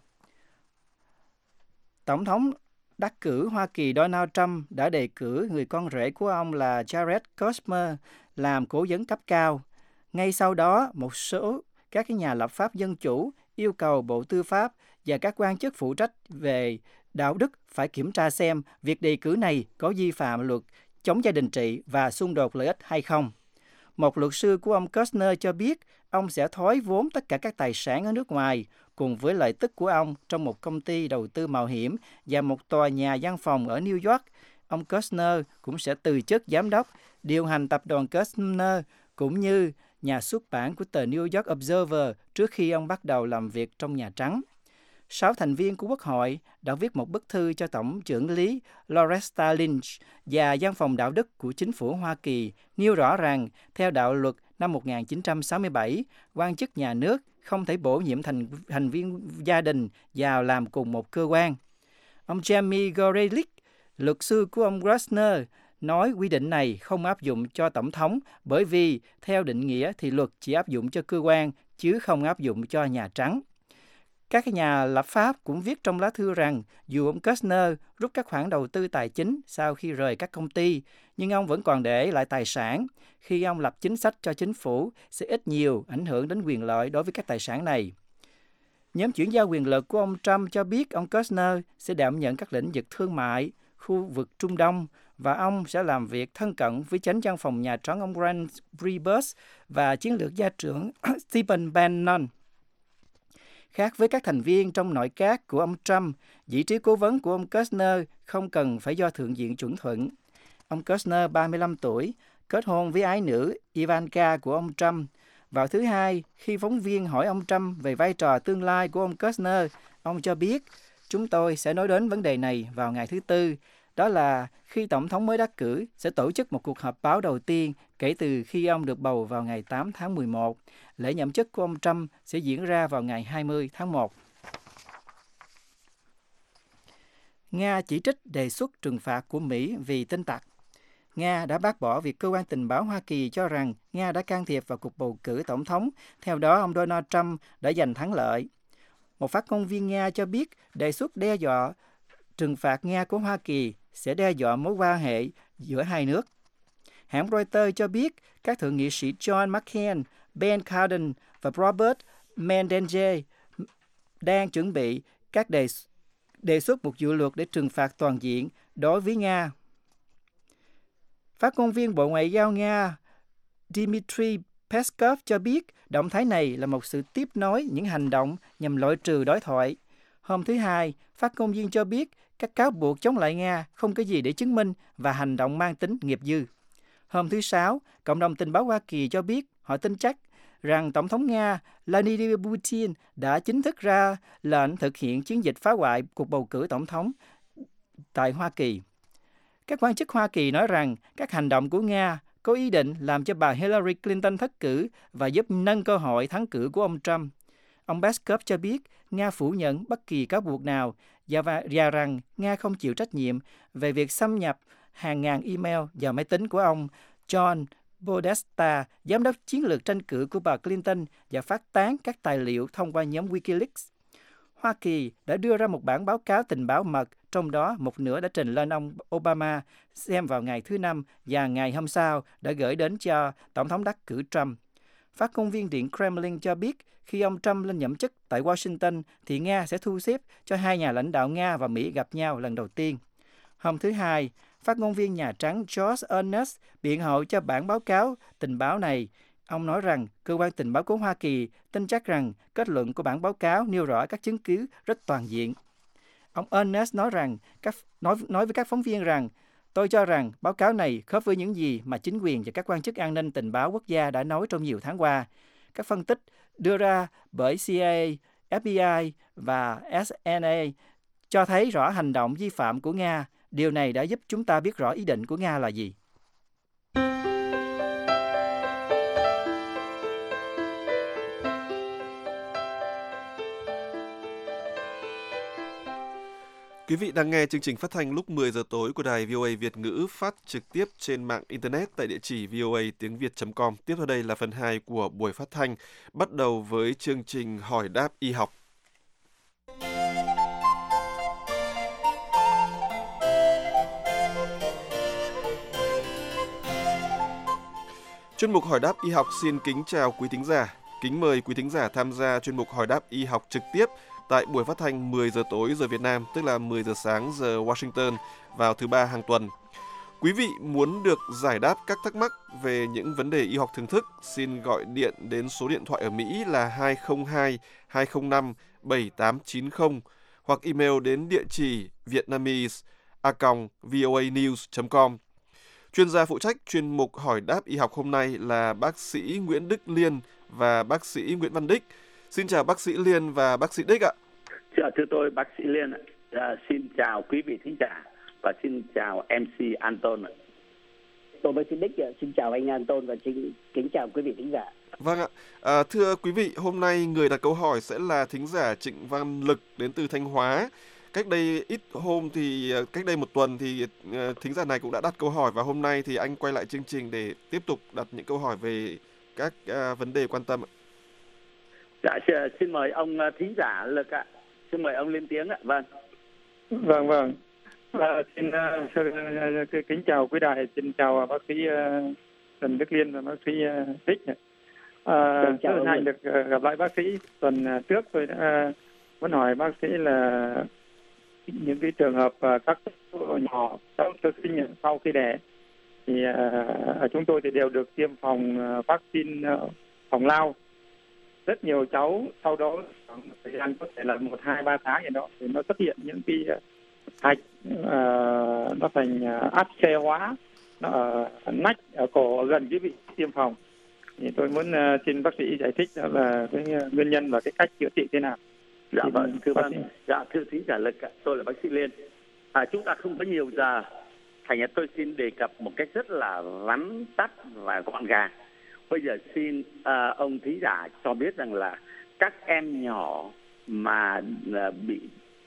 Tổng thống đắc cử Hoa Kỳ Donald Trump đã đề cử người con rể của ông là Jared Kushner làm cố vấn cấp cao. Ngay sau đó, một số các nhà lập pháp dân chủ yêu cầu Bộ Tư pháp và các quan chức phụ trách về đạo đức phải kiểm tra xem việc đề cử này có vi phạm luật chống gia đình trị và xung đột lợi ích hay không. Một luật sư của ông Kushner cho biết ông sẽ thoái vốn tất cả các tài sản ở nước ngoài cùng với lợi tức của ông trong một công ty đầu tư mạo hiểm và một tòa nhà văn phòng ở New York. Ông Kushner cũng sẽ từ chức giám đốc, điều hành tập đoàn Kushner cũng như nhà xuất bản của tờ New York Observer trước khi ông bắt đầu làm việc trong Nhà Trắng. 6 thành viên của Quốc hội đã viết một bức thư cho Tổng trưởng lý Loretta Lynch và Văn phòng đạo đức của chính phủ Hoa Kỳ nêu rõ rằng, theo đạo luật năm 1967, quan chức nhà nước không thể bổ nhiệm thành viên gia đình vào làm cùng một cơ quan. Ông Jamie Gorelick, luật sư của ông Kushner, nói quy định này không áp dụng cho Tổng thống bởi vì, theo định nghĩa thì luật chỉ áp dụng cho cơ quan chứ không áp dụng cho Nhà Trắng. Các nhà lập pháp cũng viết trong lá thư rằng dù ông Kushner rút các khoản đầu tư tài chính sau khi rời các công ty, nhưng ông vẫn còn để lại tài sản. Khi ông lập chính sách cho chính phủ, sẽ ít nhiều ảnh hưởng đến quyền lợi đối với các tài sản này. Nhóm chuyển giao quyền lực của ông Trump cho biết ông Kushner sẽ đảm nhận các lĩnh vực thương mại, khu vực Trung Đông, và ông sẽ làm việc thân cận với chánh văn phòng Nhà Trắng ông Reince Priebus và chiến lược gia trưởng Stephen Bannon. Khác với các thành viên trong nội các của ông Trump, vị trí cố vấn của ông Kushner không cần phải do Thượng viện chuẩn thuận. Ông Kushner, 35 tuổi, kết hôn với ái nữ Ivanka của ông Trump. Vào thứ Hai, khi phóng viên hỏi ông Trump về vai trò tương lai của ông Kushner, ông cho biết, chúng tôi sẽ nói đến vấn đề này vào ngày thứ Tư. Đó là khi Tổng thống mới đắc cử sẽ tổ chức một cuộc họp báo đầu tiên kể từ khi ông được bầu vào ngày 8 tháng 11. Lễ nhậm chức của ông Trump sẽ diễn ra vào ngày 20 tháng 1. Nga chỉ trích đề xuất trừng phạt của Mỹ vì tin tặc. Nga đã bác bỏ việc cơ quan tình báo Hoa Kỳ cho rằng Nga đã can thiệp vào cuộc bầu cử tổng thống. Theo đó, ông Donald Trump đã giành thắng lợi. Một phát ngôn viên Nga cho biết đề xuất đe dọa trừng phạt Nga của Hoa Kỳ sẽ đe dọa mối quan hệ giữa hai nước. Hãng Reuters cho biết các thượng nghị sĩ John McCain, Ben Cardin và Robert Menendez đang chuẩn bị các đề xuất một dự luật để trừng phạt toàn diện đối với Nga. Phát ngôn viên Bộ Ngoại giao Nga Dmitry Peskov cho biết động thái này là một sự tiếp nối những hành động nhằm loại trừ đối thoại. Hôm thứ Hai, phát ngôn viên cho biết các cáo buộc chống lại Nga không có gì để chứng minh và hành động mang tính nghiệp dư. Hôm thứ Sáu, cộng đồng tình báo Hoa Kỳ cho biết họ tin chắc rằng Tổng thống Nga Vladimir Putin đã chính thức ra lệnh thực hiện chiến dịch phá hoại cuộc bầu cử tổng thống tại Hoa Kỳ. Các quan chức Hoa Kỳ nói rằng các hành động của Nga có ý định làm cho bà Hillary Clinton thất cử và giúp nâng cơ hội thắng cử của ông Trump. Ông Peskov cho biết Nga phủ nhận bất kỳ cáo buộc nào và rằng Nga không chịu trách nhiệm về việc xâm nhập hàng ngàn email vào máy tính của ông John Podesta, giám đốc chiến lược tranh cử của bà Clinton, và phát tán các tài liệu thông qua nhóm Wikileaks. Hoa Kỳ đã đưa ra một bản báo cáo tình báo mật, trong đó một nửa đã trình lên ông Obama xem vào ngày thứ Năm và ngày hôm sau đã gửi đến cho Tổng thống đắc cử Trump. Phát ngôn viên Điện Kremlin cho biết khi ông Trump lên nhậm chức tại Washington thì Nga sẽ thu xếp cho hai nhà lãnh đạo Nga và Mỹ gặp nhau lần đầu tiên. Hôm thứ Hai, phát ngôn viên Nhà Trắng George Earnest biện hộ cho bản báo cáo tình báo này. Ông nói rằng cơ quan tình báo của Hoa Kỳ tin chắc rằng kết luận của bản báo cáo nêu rõ các chứng cứ rất toàn diện. Ông Earnest nói với các phóng viên rằng, tôi cho rằng báo cáo này khớp với những gì mà chính quyền và các quan chức an ninh tình báo quốc gia đã nói trong nhiều tháng qua. Các phân tích đưa ra bởi CIA, FBI và SNA cho thấy rõ hành động vi phạm của Nga. Điều này đã giúp chúng ta biết rõ ý định của Nga là gì. Quý vị đang nghe chương trình phát thanh lúc 10 giờ tối của đài VOA Việt ngữ phát trực tiếp trên mạng Internet tại địa chỉ voatiếngviet.com. Tiếp theo đây là phần 2 của buổi phát thanh, bắt đầu với chương trình hỏi đáp y học. Chuyên mục hỏi đáp y học xin kính chào quý thính giả. Kính mời quý thính giả tham gia chuyên mục hỏi đáp y học trực tiếp tại buổi phát thanh 10 giờ tối giờ Việt Nam, tức là 10 giờ sáng giờ Washington vào thứ Ba hàng tuần. Quý vị muốn được giải đáp các thắc mắc về những vấn đề y học thường thức, xin gọi điện đến số điện thoại ở Mỹ là 202 205 7890 hoặc email đến địa chỉ vietnamese@voanews.com. Chuyên gia phụ trách chuyên mục hỏi đáp y học hôm nay là bác sĩ Nguyễn Đức Liên và bác sĩ Nguyễn Văn Đích. Xin chào bác sĩ Liên và bác sĩ Đích ạ. Thưa tôi bác sĩ Liên ạ. Xin chào quý vị thính giả và xin chào MC Anton ạ. Tôi bác sĩ Đích xin chào anh Anton và kính chào quý vị thính giả. Vâng ạ. Thưa quý vị, hôm nay người đặt câu hỏi sẽ là thính giả Trịnh Văn Lực đến từ Thanh Hóa. Cách đây cách đây một tuần thì thính giả này cũng đã đặt câu hỏi và hôm nay thì anh quay lại chương trình để tiếp tục đặt những câu hỏi về các vấn đề quan tâm ạ. Dạ, xin mời ông thính giả Lực ạ. Xin mời ông lên tiếng ạ. Vâng. Vâng. Xin kính chào quý đài, xin chào bác sĩ Trần Đức Liên và bác sĩ Đích. Rất hân hạnh được gặp lại bác sĩ. Tuần trước tôi đã muốn hỏi bác sĩ là những cái trường hợp các nhỏ cháu sơ sinh sau khi đẻ thì ở chúng tôi thì đều được tiêm phòng vaccine phòng lao. Rất nhiều cháu sau đó khoảng thời gian có thể là 1, 2, 3 tháng gì đó thì nó xuất hiện những cái hạch nó thành áp xe hóa, nó ở nách, ở cổ, ở gần cái vị tiêm phòng. Thì tôi muốn xin bác sĩ giải thích đó là cái nguyên nhân và cái cách chữa trị thế nào. Dạ vâng, thưa thính giả Lực, tôi là bác sĩ Liên. Chúng ta không có nhiều giờ, thành ra tôi xin đề cập một cách rất là vắn tắt và gọn gàng. Bây giờ xin ông thính giả cho biết rằng là các em nhỏ mà bị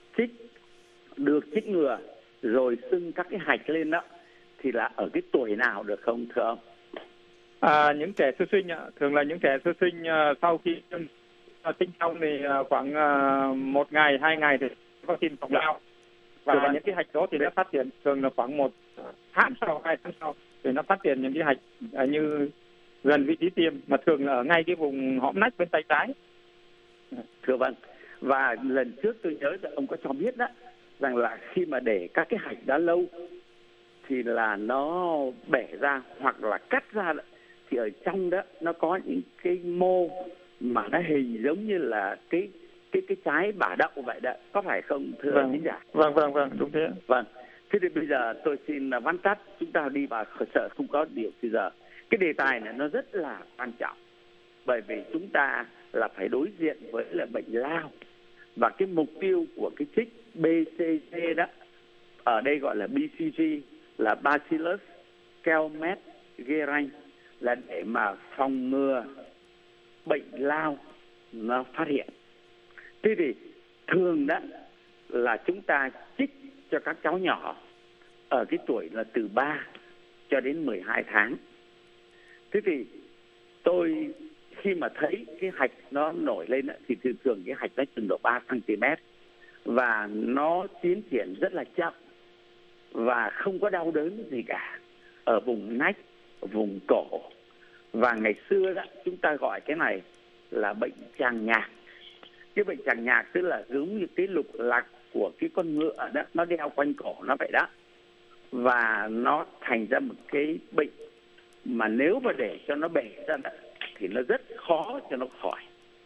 được chích ngừa rồi sưng các cái hạch lên đó thì là ở cái tuổi nào được không thưa ông? Những trẻ sơ sinh thường là những trẻ sơ sinh sau khi sinh xong thì khoảng 1 ngày, 2 ngày thì vaccine phòng lao và những cái hạch đó thì nó phát triển thường là khoảng 1 tháng sau, 2 tháng sau thì nó phát triển những cái hạch như gần vị trí tiêm mà thường là ở ngay cái vùng hõm nách bên tay trái. Thưa vâng. Và lần trước tôi nhớ là ông có cho biết đó rằng là khi mà để các cái hạch đã lâu thì là nó bẻ ra hoặc là cắt ra đó, thì ở trong đó nó có những cái mô mà nó hình giống như là cái trái bả đậu vậy đó, có phải không thưa thính giả? Vâng, đúng thế. Vâng. Thế thì bây giờ tôi xin vắn tắt, chúng ta đi vào khởi sở không có điều bây giờ. Cái đề tài này nó rất là quan trọng bởi vì chúng ta là phải đối diện với là bệnh lao và cái mục tiêu của cái trích BCG đó ở đây gọi là BCG là Bacillus Calmette-Guerin là để mà phòng ngừa bệnh lao nó phát hiện. Thế thì thường đó là chúng ta trích cho các cháu nhỏ ở cái tuổi là từ 3 cho đến 12 tháng. Thế thì tôi khi mà thấy cái hạch nó nổi lên thì thường cái hạch nó chừng độ 3 cm và nó tiến triển rất là chậm và không có đau đớn gì cả ở vùng nách, vùng cổ. Và ngày xưa đó chúng ta gọi cái này là bệnh tràng nhạc. Cái bệnh tràng nhạc tức là giống như cái lục lạc của cái con ngựa đó, nó đeo quanh cổ nó vậy đó. và nó thành ra một cái bệnh mà nếu mà để cho nó bể ra thì nó rất khó cho nó khỏi,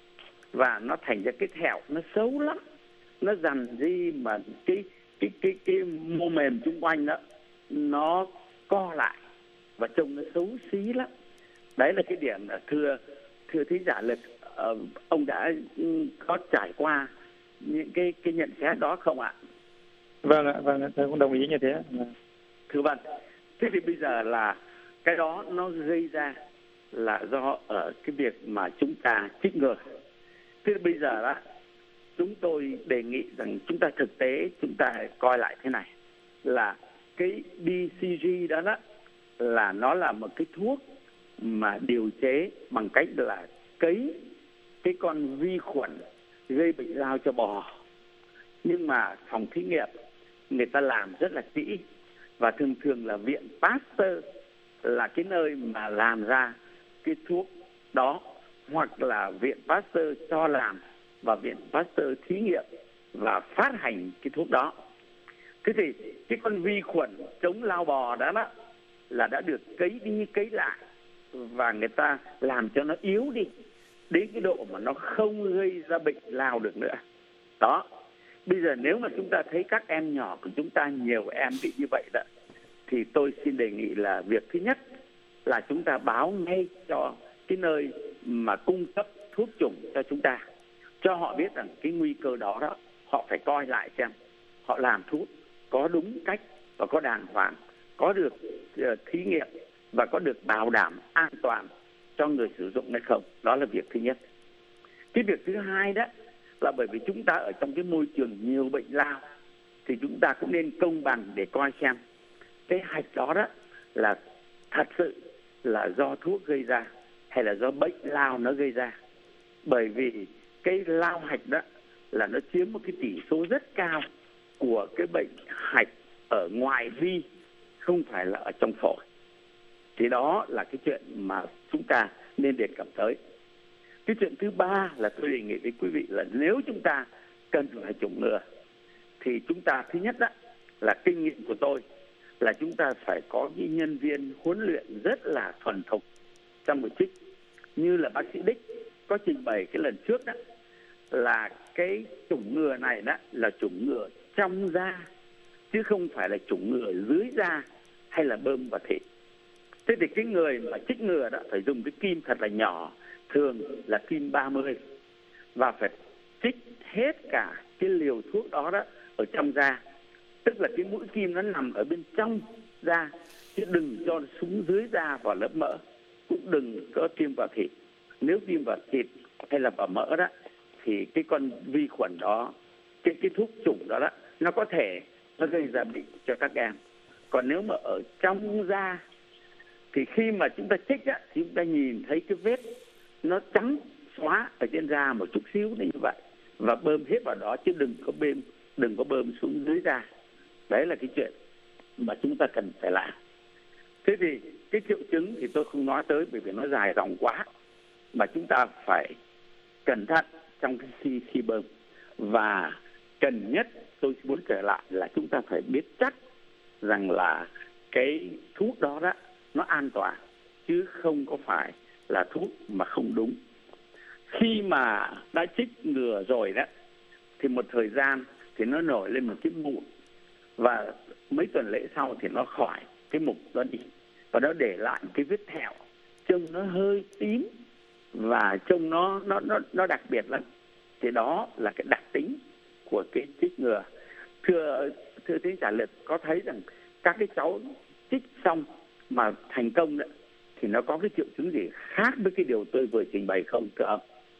và nó thành ra cái thẹo nó xấu lắm, nó dằn di mà cái mô mềm xung quanh đó nó co lại và trông nó xấu xí lắm. Đấy là cái điểm là thưa thính giả Lực, ông đã có trải qua những cái nhận xét đó không ạ? Vâng ạ, tôi cũng đồng ý như thế. Thưa bạn, thế thì bây giờ là cái đó nó gây ra là do ở cái việc mà chúng ta chích ngừa. Thế bây giờ đó, chúng tôi đề nghị rằng chúng ta thực tế chúng ta coi lại thế này, là cái BCG đó là nó là một cái thuốc mà điều chế bằng cách là cấy cái con vi khuẩn gây bệnh lao cho bò. Nhưng mà phòng thí nghiệm người ta làm rất là kỹ, và thường là viện Pasteur là cái nơi mà làm ra cái thuốc đó, hoặc là viện Pasteur cho làm và viện Pasteur thí nghiệm và phát hành cái thuốc đó. Thế thì cái con vi khuẩn chống lao bò đó là đã được cấy đi cấy lại, và người ta làm cho nó yếu đi đến cái độ mà nó không gây ra bệnh lao được nữa. Đó. Bây giờ nếu mà chúng ta thấy các em nhỏ của chúng ta, nhiều em bị như vậy đó, thì tôi xin đề nghị là việc thứ nhất là chúng ta báo ngay cho cái nơi mà cung cấp thuốc chủng cho chúng ta, cho họ biết rằng cái nguy cơ đó họ phải coi lại xem họ làm thuốc có đúng cách và có đàng hoàng, có được thí nghiệm và có được bảo đảm an toàn cho người sử dụng hay không. Đó là việc thứ nhất. Cái việc thứ hai đó là bởi vì chúng ta ở trong cái môi trường nhiều bệnh lao, thì chúng ta cũng nên công bằng để coi xem cái hạch đó là thật sự là do thuốc gây ra hay là do bệnh lao nó gây ra. Bởi vì cái lao hạch đó là nó chiếm một cái tỷ số rất cao của cái bệnh hạch ở ngoại vi, không phải là ở trong phổi. Thì đó là cái chuyện mà chúng ta nên đề cập tới. Cái chuyện thứ ba là tôi đề nghị với quý vị là nếu chúng ta cần phải chủng ngừa, thì chúng ta thứ nhất là kinh nghiệm của tôi là chúng ta phải có những nhân viên huấn luyện rất là thuần thục trong buổi trích. Như là bác sĩ Đích có trình bày cái lần trước là cái chủng ngừa này là chủng ngừa trong da, chứ không phải là chủng ngừa dưới da hay là bơm vào thịt. Thế thì cái người mà trích ngừa phải dùng cái kim thật là nhỏ, thường là kim 30, và phải trích hết cả cái liều thuốc đó ở trong da. Tức là cái mũi kim nó nằm ở bên trong da, chứ đừng cho nó xuống dưới da vào lớp mỡ, cũng đừng có tiêm vào thịt. Nếu tiêm vào thịt hay là vào mỡ thì cái con vi khuẩn đó, cái thuốc chủng đó nó có thể nó gây ra bệnh cho các em. Còn nếu mà ở trong da thì khi mà chúng ta trích thì chúng ta nhìn thấy cái vết nó trắng xóa ở trên da một chút xíu như vậy, và bơm hết vào đó, chứ đừng có bơm xuống dưới da. Đấy là cái chuyện mà chúng ta cần phải làm. Thế thì cái triệu chứng thì tôi không nói tới bởi vì nó dài dòng quá, mà chúng ta phải cẩn thận trong cái khi bơm. Và cần nhất tôi muốn kể lại là chúng ta phải biết chắc rằng là cái thuốc đó nó an toàn, chứ không có phải là thuốc mà không đúng. Khi mà đã trích ngừa rồi thì một thời gian thì nó nổi lên một cái mụn, và mấy tuần lễ sau thì nó khỏi cái mụn đó đi, và nó để lại một cái vết thẹo trông nó hơi tím và trông nó đặc biệt lắm. Thì đó là cái đặc tính của cái trích ngừa. Thưa thính giả Lực có thấy rằng các cái cháu trích xong mà thành công thì nó có cái triệu chứng gì khác với cái điều tôi vừa trình bày không, thưa ông?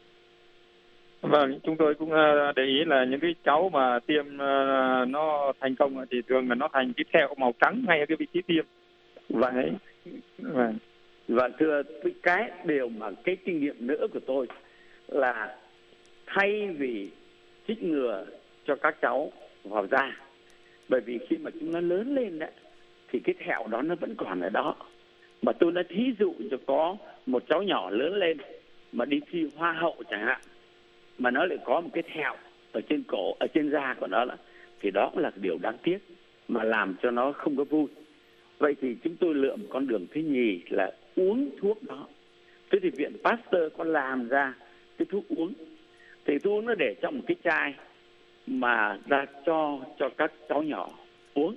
Vâng, chúng tôi cũng để ý là những cái cháu mà tiêm nó thành công thì thường là nó thành cái thẹo màu trắng ngay ở cái vị trí tiêm. Vậy. Và thưa cái điều mà cái kinh nghiệm nữa của tôi là thay vì trích ngừa cho các cháu vào da, bởi vì khi mà chúng nó lớn lên thì cái thẹo đó nó vẫn còn ở đó. Mà tôi đã thí dụ cho có một cháu nhỏ lớn lên mà đi thi hoa hậu chẳng hạn, mà nó lại có một cái thẹo ở trên cổ, ở trên da của nó thì đó là điều đáng tiếc. mà làm cho nó không có vui. Vậy thì chúng tôi lựa một con đường thứ nhì là uống thuốc đó. Thế thì Viện Pasteur có làm ra cái thuốc uống. Thì thuốc uống nó để trong một cái chai mà ra cho các cháu nhỏ uống.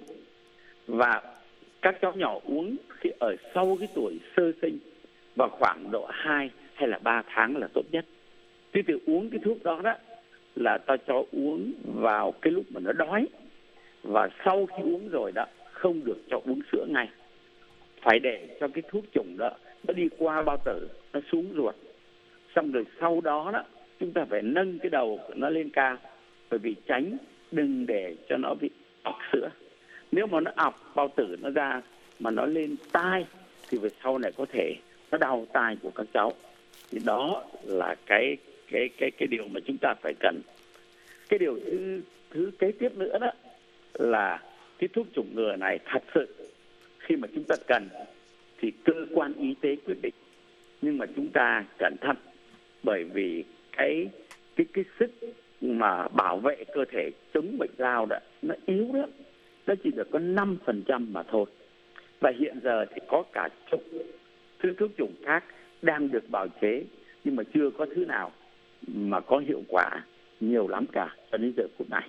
Và các cháu nhỏ uống khi ở sau cái tuổi sơ sinh vào khoảng độ 2 hay là 3 tháng là tốt nhất. Thế thì uống cái thuốc đó là ta cho uống vào cái lúc mà nó đói. Và sau khi uống rồi đó, không được cho uống sữa ngay. Phải để cho cái thuốc trùng đó nó đi qua bao tử, nó xuống ruột. Xong rồi sau đó chúng ta phải nâng cái đầu của nó lên cao. Bởi vì tránh đừng để cho nó bị ọc sữa. Nếu mà nó ọc bao tử nó ra mà nó lên tai thì về sau này có thể nó đau tai của các cháu. Thì đó là cái điều mà chúng ta phải cần. Cái điều thứ kế tiếp nữa đó là cái thuốc chủng ngừa này thật sự khi mà chúng ta cần thì cơ quan y tế quyết định. Nhưng mà chúng ta cẩn thận, bởi vì cái sức mà bảo vệ cơ thể chống bệnh lao đó nó yếu lắm, nó chỉ được có 5% mà thôi. Và hiện giờ thì có cả chục thứ thuốc chủng khác đang được bào chế, nhưng mà chưa có thứ nào mà có hiệu quả nhiều lắm cả cho đến giờ phút này.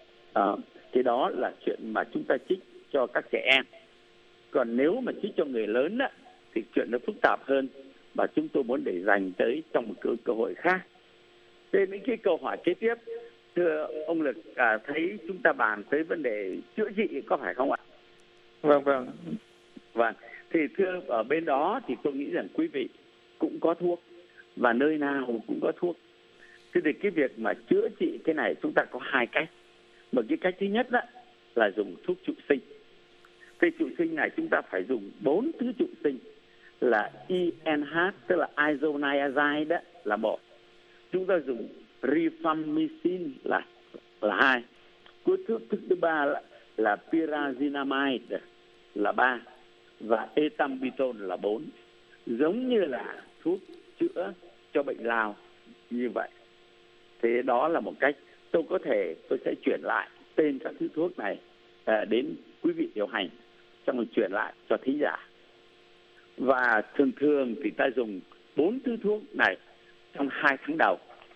Thì đó là chuyện mà chúng ta trích cho các trẻ em. Còn nếu mà trích cho người lớn á, thì chuyện nó phức tạp hơn và chúng tôi muốn để dành tới trong một cơ hội khác. Thế những cái câu hỏi kế tiếp, thưa ông Lực, thấy chúng ta bàn tới vấn đề chữa trị có phải không ạ? Vâng. Vâng. Thì thưa, ở bên đó thì tôi nghĩ rằng quý vị cũng có thuốc và nơi nào cũng có thuốc. Thế thì cái việc mà chữa trị cái này chúng ta có hai cách. Một cái cách thứ nhất đó là dùng thuốc trụ sinh. Cái trụ sinh này chúng ta phải dùng 4 thứ trụ sinh là INH, tức là isoniazide đó là 1. Chúng ta dùng rifamycin là 2. Thuốc thứ 3 là pyrazinamide là 3 và ethambutol là 4. Giống như là thuốc chữa cho bệnh lao như vậy. Thế đó là một cách. Tôi sẽ chuyển lại tên các thứ thuốc này đến quý vị điều hành, xong rồi chuyển lại cho thính giả. Và thường thì ta dùng 4 thứ thuốc này trong 2 tháng đầu.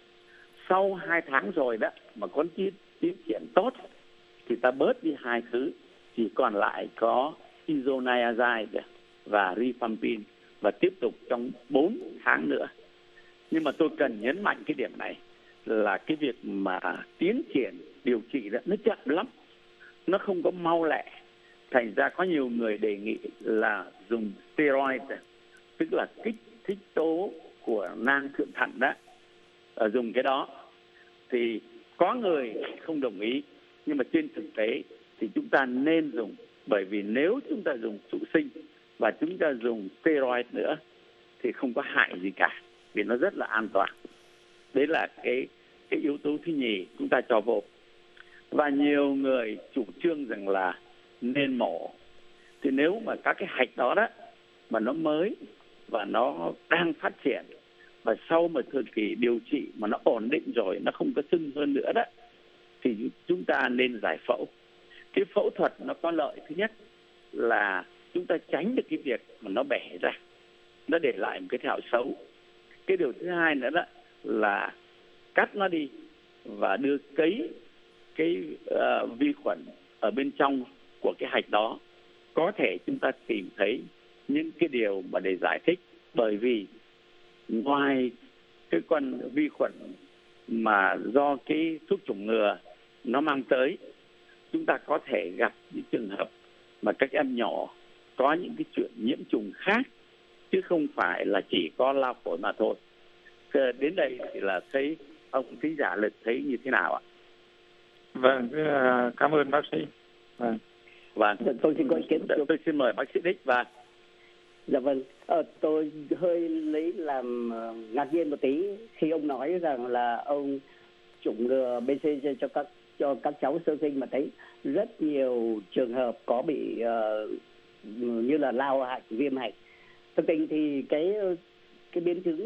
Sau 2 tháng rồi đó mà có tiến triển tốt thì ta bớt đi 2 thứ, chỉ còn lại có isoniazide và rifampin và tiếp tục trong 4 tháng nữa. Nhưng mà tôi cần nhấn mạnh cái điểm này là cái việc mà tiến triển điều trị đó nó chậm lắm, nó không có mau lẹ. Thành ra có nhiều người đề nghị là dùng steroid, tức là kích thích tố của nang thượng thận đó, dùng cái đó. Thì có người không đồng ý, nhưng mà trên thực tế thì chúng ta nên dùng. Bởi vì nếu chúng ta dùng trụ sinh và chúng ta dùng steroid nữa thì không có hại gì cả, vì nó rất là an toàn. Đấy là cái yếu tố thứ nhì chúng ta cho vô. Và nhiều người chủ trương rằng là nên mổ. Thì nếu mà các cái hạch đó mà nó mới và nó đang phát triển, và sau một thời kỳ điều trị mà nó ổn định rồi, nó không có sưng hơn nữa đó, thì chúng ta nên giải phẫu. Cái phẫu thuật nó có lợi thứ nhất là chúng ta tránh được cái việc mà nó bẻ ra, nó để lại một cái thẹo xấu. Cái điều thứ hai nữa đó là cắt nó đi và đưa cấy cái vi khuẩn ở bên trong của cái hạch đó. Có thể chúng ta tìm thấy những cái điều mà để giải thích, bởi vì ngoài cái con vi khuẩn mà do cái thuốc chủng ngừa nó mang tới, chúng ta có thể gặp những trường hợp mà các em nhỏ có những cái chuyện nhiễm trùng khác, chứ không phải là chỉ có lao phổi mà thôi. Đến đây thì là thấy ông thính giả Lực thấy như thế nào ạ? Vâng, cảm ơn bác sĩ. Vâng. Tôi xin có ý kiến. Tôi xin mời bác sĩ Đích. Và dạ vâng, tôi hơi lấy làm ngạc nhiên một tí khi ông nói rằng là ông chủng ngừa BCG cho các cháu sơ sinh, mà thấy rất nhiều trường hợp có bị như là lao hạch, viêm hạch. Thực tình thì cái biến chứng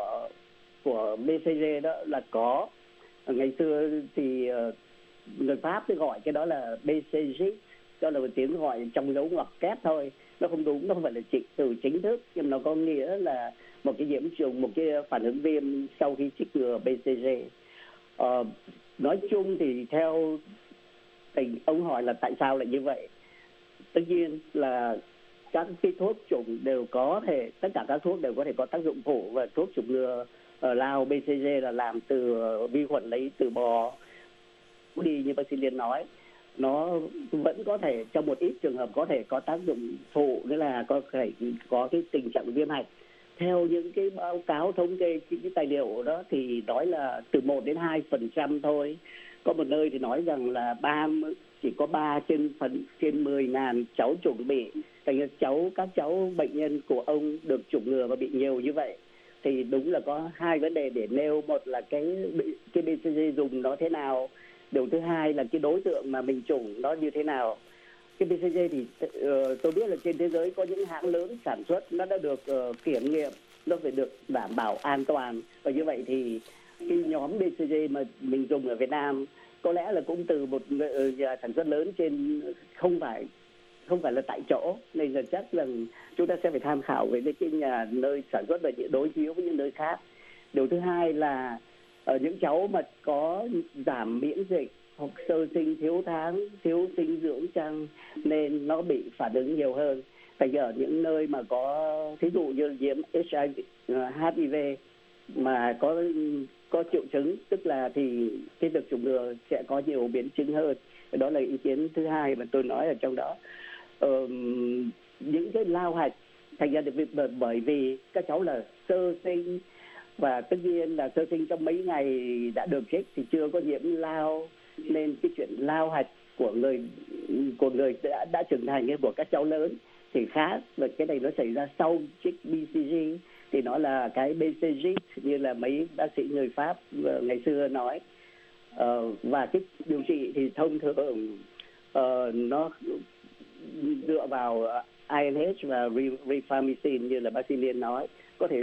của BCG đó là có. Ngày xưa thì người Pháp gọi cái đó là BCG, cho là một tiếng gọi trong dấu ngoặc kép thôi, nó không đúng, nó không phải là từ chính thức, nhưng nó có nghĩa là một cái nhiễm trùng, một cái phản ứng viêm sau khi chích ngừa BCG. Nói chung thì theo ông hỏi là tại sao lại như vậy, tất nhiên là các cái thuốc chủng đều có thể, tất cả các thuốc đều có thể có tác dụng phụ, và thuốc chủng ngừa lao BCG là làm từ vi khuẩn lấy từ bò đi, như bác sĩ Liên nói, nó vẫn có thể trong một ít trường hợp có thể có tác dụng phụ, nghĩa là có thể có cái tình trạng viêm hạch. Theo những cái báo cáo thống kê, cái tài liệu đó thì nói là từ 1 đến 2% thôi. Có một nơi thì nói rằng là chỉ có 3 trên 10.000 cháu chuẩn bị. Thành ra các cháu bệnh nhân của ông được chủng ngừa và bị nhiều như vậy. Thì đúng là có hai vấn đề để nêu. Một là cái BCG dùng nó thế nào. Điều thứ hai là cái đối tượng mà mình chủng nó như thế nào. Cái BCG thì tôi biết là trên thế giới có những hãng lớn sản xuất, nó đã được kiểm nghiệm, nó phải được đảm bảo an toàn. Và như vậy thì cái nhóm BCG mà mình dùng ở Việt Nam có lẽ là cũng từ một nhà sản xuất lớn, trên không phải là tại chỗ, nên là chắc rằng chúng ta sẽ phải tham khảo với cái nhà nơi sản xuất và đối chiếu với những nơi khác. Điều thứ hai là ở những cháu mà có giảm miễn dịch hoặc sơ sinh thiếu tháng, thiếu dinh dưỡng chăng, nên nó bị phản ứng nhiều hơn. Tại ở những nơi mà có thí dụ như nhiễm HIV mà có triệu chứng, tức là thì cái việc chủng ngừa sẽ có nhiều biến chứng hơn. Đó là ý kiến thứ hai mà tôi nói ở trong đó. Những cái lao hạch thành ra bởi vì các cháu là sơ sinh, và tất nhiên là sơ sinh trong mấy ngày đã được chích thì chưa có nhiễm lao, nên cái chuyện lao hạch của người đã trưởng thành hay của các cháu lớn thì khác. Và cái này nó xảy ra sau chích BCG, thì nó là cái BCG như là mấy bác sĩ người Pháp ngày xưa nói. Và cái điều trị thì thông thường nó dựa vào INH và Rifampicin như là bác sĩ Liên nói. Có thể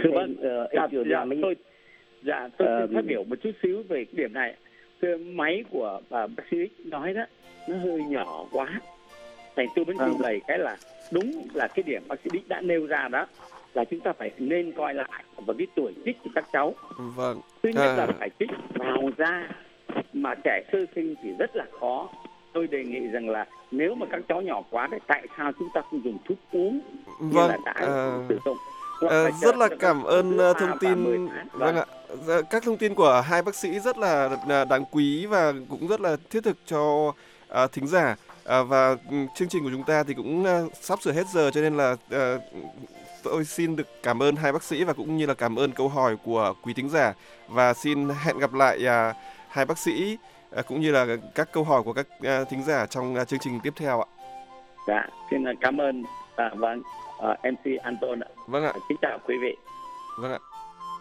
tôi phát biểu một chút xíu về cái điểm này. Cái máy của bác sĩ nói đó nó hơi nhỏ quá, thành tôi muốn trình bày cái là đúng là cái điểm bác sĩ đã nêu ra đó là chúng ta phải nên coi lại vào cái tuổi chích của các cháu. Vâng. Thứ nhất là phải chích vào da, mà trẻ sơ sinh thì rất là khó. Tôi đề nghị rằng là nếu mà các cháu nhỏ quá thì tại sao chúng ta không dùng thuốc uống như là đã sử dụng. Rất là cảm ơn thông tin. Vâng ạ. Các thông tin của hai bác sĩ rất là đáng quý và cũng rất là thiết thực cho thính giả. Và chương trình của chúng ta thì cũng sắp sửa hết giờ, cho nên là tôi xin được cảm ơn hai bác sĩ và cũng như là cảm ơn câu hỏi của quý thính giả. Và xin hẹn gặp lại hai bác sĩ cũng như là các câu hỏi của các thính giả trong chương trình tiếp theo ạ. Dạ, xin cảm ơn MC Anton ạ. Vâng ạ. Kính chào quý vị. Vâng ạ.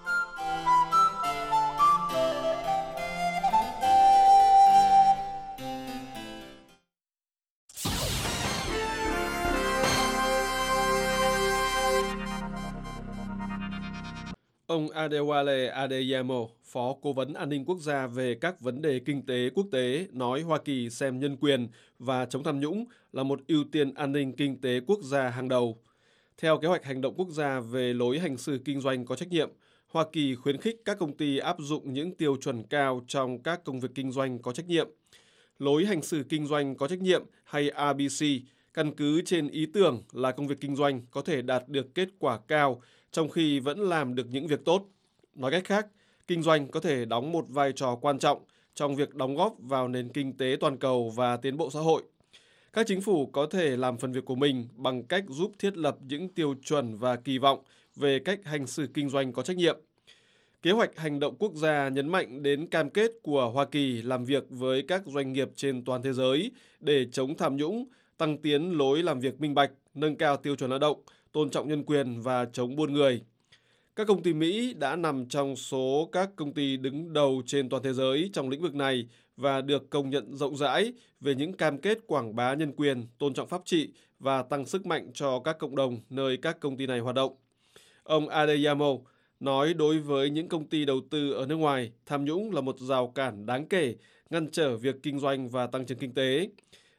Ông Adewale Adeyemo, Phó Cố vấn An ninh Quốc gia về các vấn đề kinh tế quốc tế, nói Hoa Kỳ xem nhân quyền và chống tham nhũng là một ưu tiên an ninh kinh tế quốc gia hàng đầu. Theo kế hoạch hành động quốc gia về lối hành xử kinh doanh có trách nhiệm, Hoa Kỳ khuyến khích các công ty áp dụng những tiêu chuẩn cao trong các công việc kinh doanh có trách nhiệm. Lối hành xử kinh doanh có trách nhiệm hay RBC căn cứ trên ý tưởng là công việc kinh doanh có thể đạt được kết quả cao trong khi vẫn làm được những việc tốt. Nói cách khác, kinh doanh có thể đóng một vai trò quan trọng trong việc đóng góp vào nền kinh tế toàn cầu và tiến bộ xã hội. Các chính phủ có thể làm phần việc của mình bằng cách giúp thiết lập những tiêu chuẩn và kỳ vọng về cách hành xử kinh doanh có trách nhiệm. Kế hoạch hành động quốc gia nhấn mạnh đến cam kết của Hoa Kỳ làm việc với các doanh nghiệp trên toàn thế giới để chống tham nhũng, tăng tiến lối làm việc minh bạch, nâng cao tiêu chuẩn lao động, tôn trọng nhân quyền và chống buôn người. Các công ty Mỹ đã nằm trong số các công ty đứng đầu trên toàn thế giới trong lĩnh vực này và được công nhận rộng rãi về những cam kết quảng bá nhân quyền, tôn trọng pháp trị và tăng sức mạnh cho các cộng đồng nơi các công ty này hoạt động. Ông Adeyemo nói đối với những công ty đầu tư ở nước ngoài, tham nhũng là một rào cản đáng kể, ngăn trở việc kinh doanh và tăng trưởng kinh tế.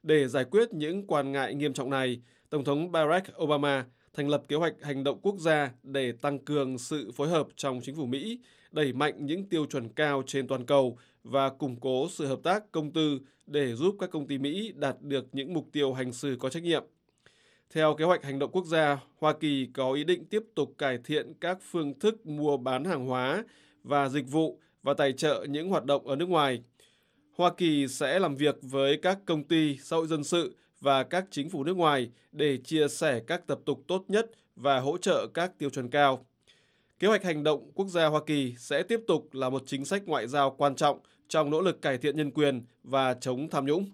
Để giải quyết những quan ngại nghiêm trọng này, Tổng thống Barack Obama thành lập kế hoạch hành động quốc gia để tăng cường sự phối hợp trong chính phủ Mỹ, đẩy mạnh những tiêu chuẩn cao trên toàn cầu và củng cố sự hợp tác công tư để giúp các công ty Mỹ đạt được những mục tiêu hành xử có trách nhiệm. Theo kế hoạch hành động quốc gia, Hoa Kỳ có ý định tiếp tục cải thiện các phương thức mua bán hàng hóa và dịch vụ và tài trợ những hoạt động ở nước ngoài. Hoa Kỳ sẽ làm việc với các công ty, xã hội dân sự và các chính phủ nước ngoài để chia sẻ các tập tục tốt nhất và hỗ trợ các tiêu chuẩn cao. Kế hoạch hành động quốc gia Hoa Kỳ sẽ tiếp tục là một chính sách ngoại giao quan trọng trong nỗ lực cải thiện nhân quyền và chống tham nhũng.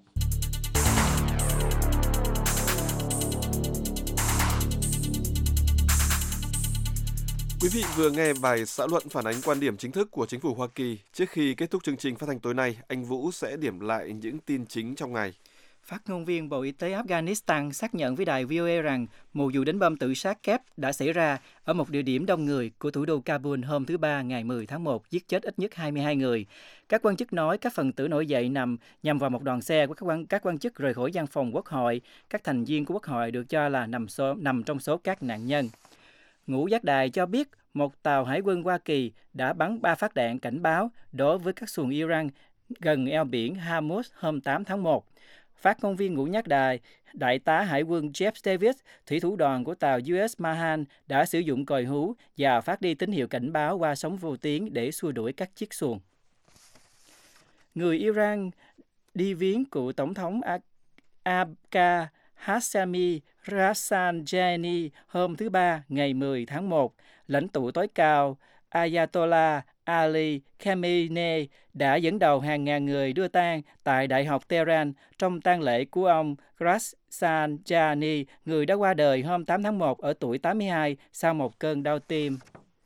Quý vị vừa nghe bài xã luận phản ánh quan điểm chính thức của chính phủ Hoa Kỳ. Trước khi kết thúc chương trình phát thanh tối nay, anh Vũ sẽ điểm lại những tin chính trong ngày. Phát ngôn viên Bộ Y tế Afghanistan xác nhận với đài VOA rằng một vụ đánh bom tự sát kép đã xảy ra ở một địa điểm đông người của thủ đô Kabul hôm thứ Ba ngày 10 tháng 1, giết chết ít nhất 22 người. Các quan chức nói các phần tử nổi dậy nhằm vào một đoàn xe của các quan chức rời khỏi văn phòng Quốc hội. Các thành viên của Quốc hội được cho là nằm trong số các nạn nhân. Ngũ giác đài cho biết một tàu hải quân Hoa Kỳ đã bắn 3 phát đạn cảnh báo đối với các xuồng Iran gần eo biển Hormuz hôm 8 tháng 1. Phát ngôn viên ngũ giác đài, Đại tá Hải quân Jeff Davis, thủy thủ đoàn của tàu USS Mahan, đã sử dụng còi hú và phát đi tín hiệu cảnh báo qua sóng vô tuyến để xua đuổi các chiếc xuồng. Người Iran đi viếng cựu tổng thống Abbas Hashemi Rafsanjani hôm thứ Ba ngày 10 tháng 1. Lãnh tụ tối cao Ayatollah Ali Khamenei đã dẫn đầu hàng ngàn người đưa tang tại Đại học Tehran trong tang lễ của ông Rafsanjani, người đã qua đời hôm 8 tháng 1 ở tuổi 82 sau một cơn đau tim.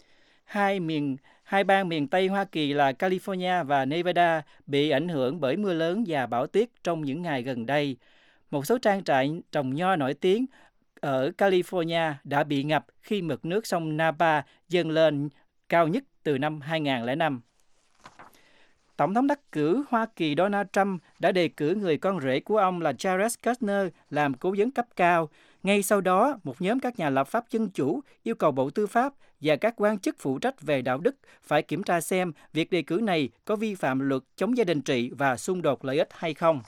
Hai bang miền Tây Hoa Kỳ là California và Nevada bị ảnh hưởng bởi mưa lớn và bão tuyết trong những ngày gần đây. Một số trang trại trồng nho nổi tiếng ở California đã bị ngập khi mực nước sông Napa dâng lên cao nhất từ năm 2005. Tổng thống đắc cử Hoa Kỳ Donald Trump đã đề cử người con rể của ông là Jared Kushner làm cố vấn cấp cao. Ngay sau đó, một nhóm các nhà lập pháp dân chủ yêu cầu Bộ Tư pháp và các quan chức phụ trách về đạo đức phải kiểm tra xem việc đề cử này có vi phạm luật chống gia đình trị và xung đột lợi ích hay không.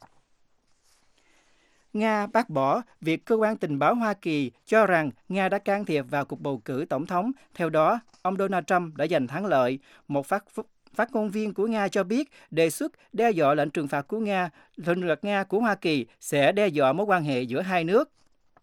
Nga bác bỏ việc cơ quan tình báo Hoa Kỳ cho rằng Nga đã can thiệp vào cuộc bầu cử tổng thống. Theo đó, ông Donald Trump đã giành thắng lợi. Một phát ngôn viên của Nga cho biết đề xuất đe dọa lệnh trừng phạt của Hoa Kỳ sẽ đe dọa mối quan hệ giữa hai nước.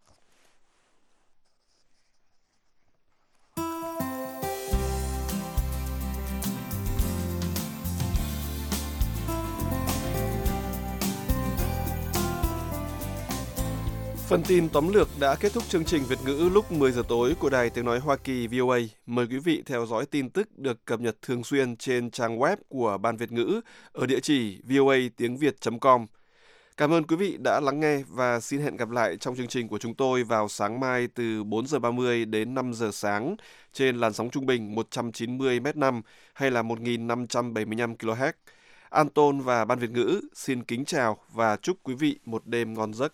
Phần tin tóm lược đã kết thúc chương trình Việt ngữ lúc 10 giờ tối của Đài Tiếng Nói Hoa Kỳ VOA. Mời quý vị theo dõi tin tức được cập nhật thường xuyên trên trang web của Ban Việt ngữ ở địa chỉ voatiengviet.com. Cảm ơn quý vị đã lắng nghe và xin hẹn gặp lại trong chương trình của chúng tôi vào sáng mai từ 4 giờ 30 đến 5 giờ sáng trên làn sóng trung bình 190 m5 hay là 1575 kHz. Anton và Ban Việt ngữ xin kính chào và chúc quý vị một đêm ngon giấc.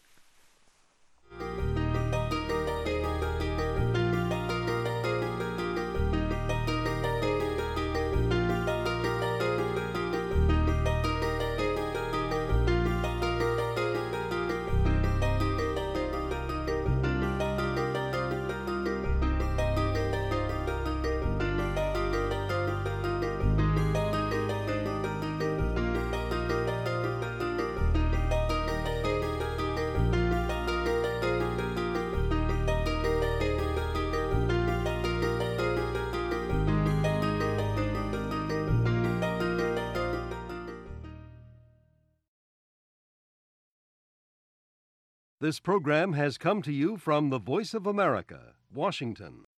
This program has come to you from the Voice of America, Washington.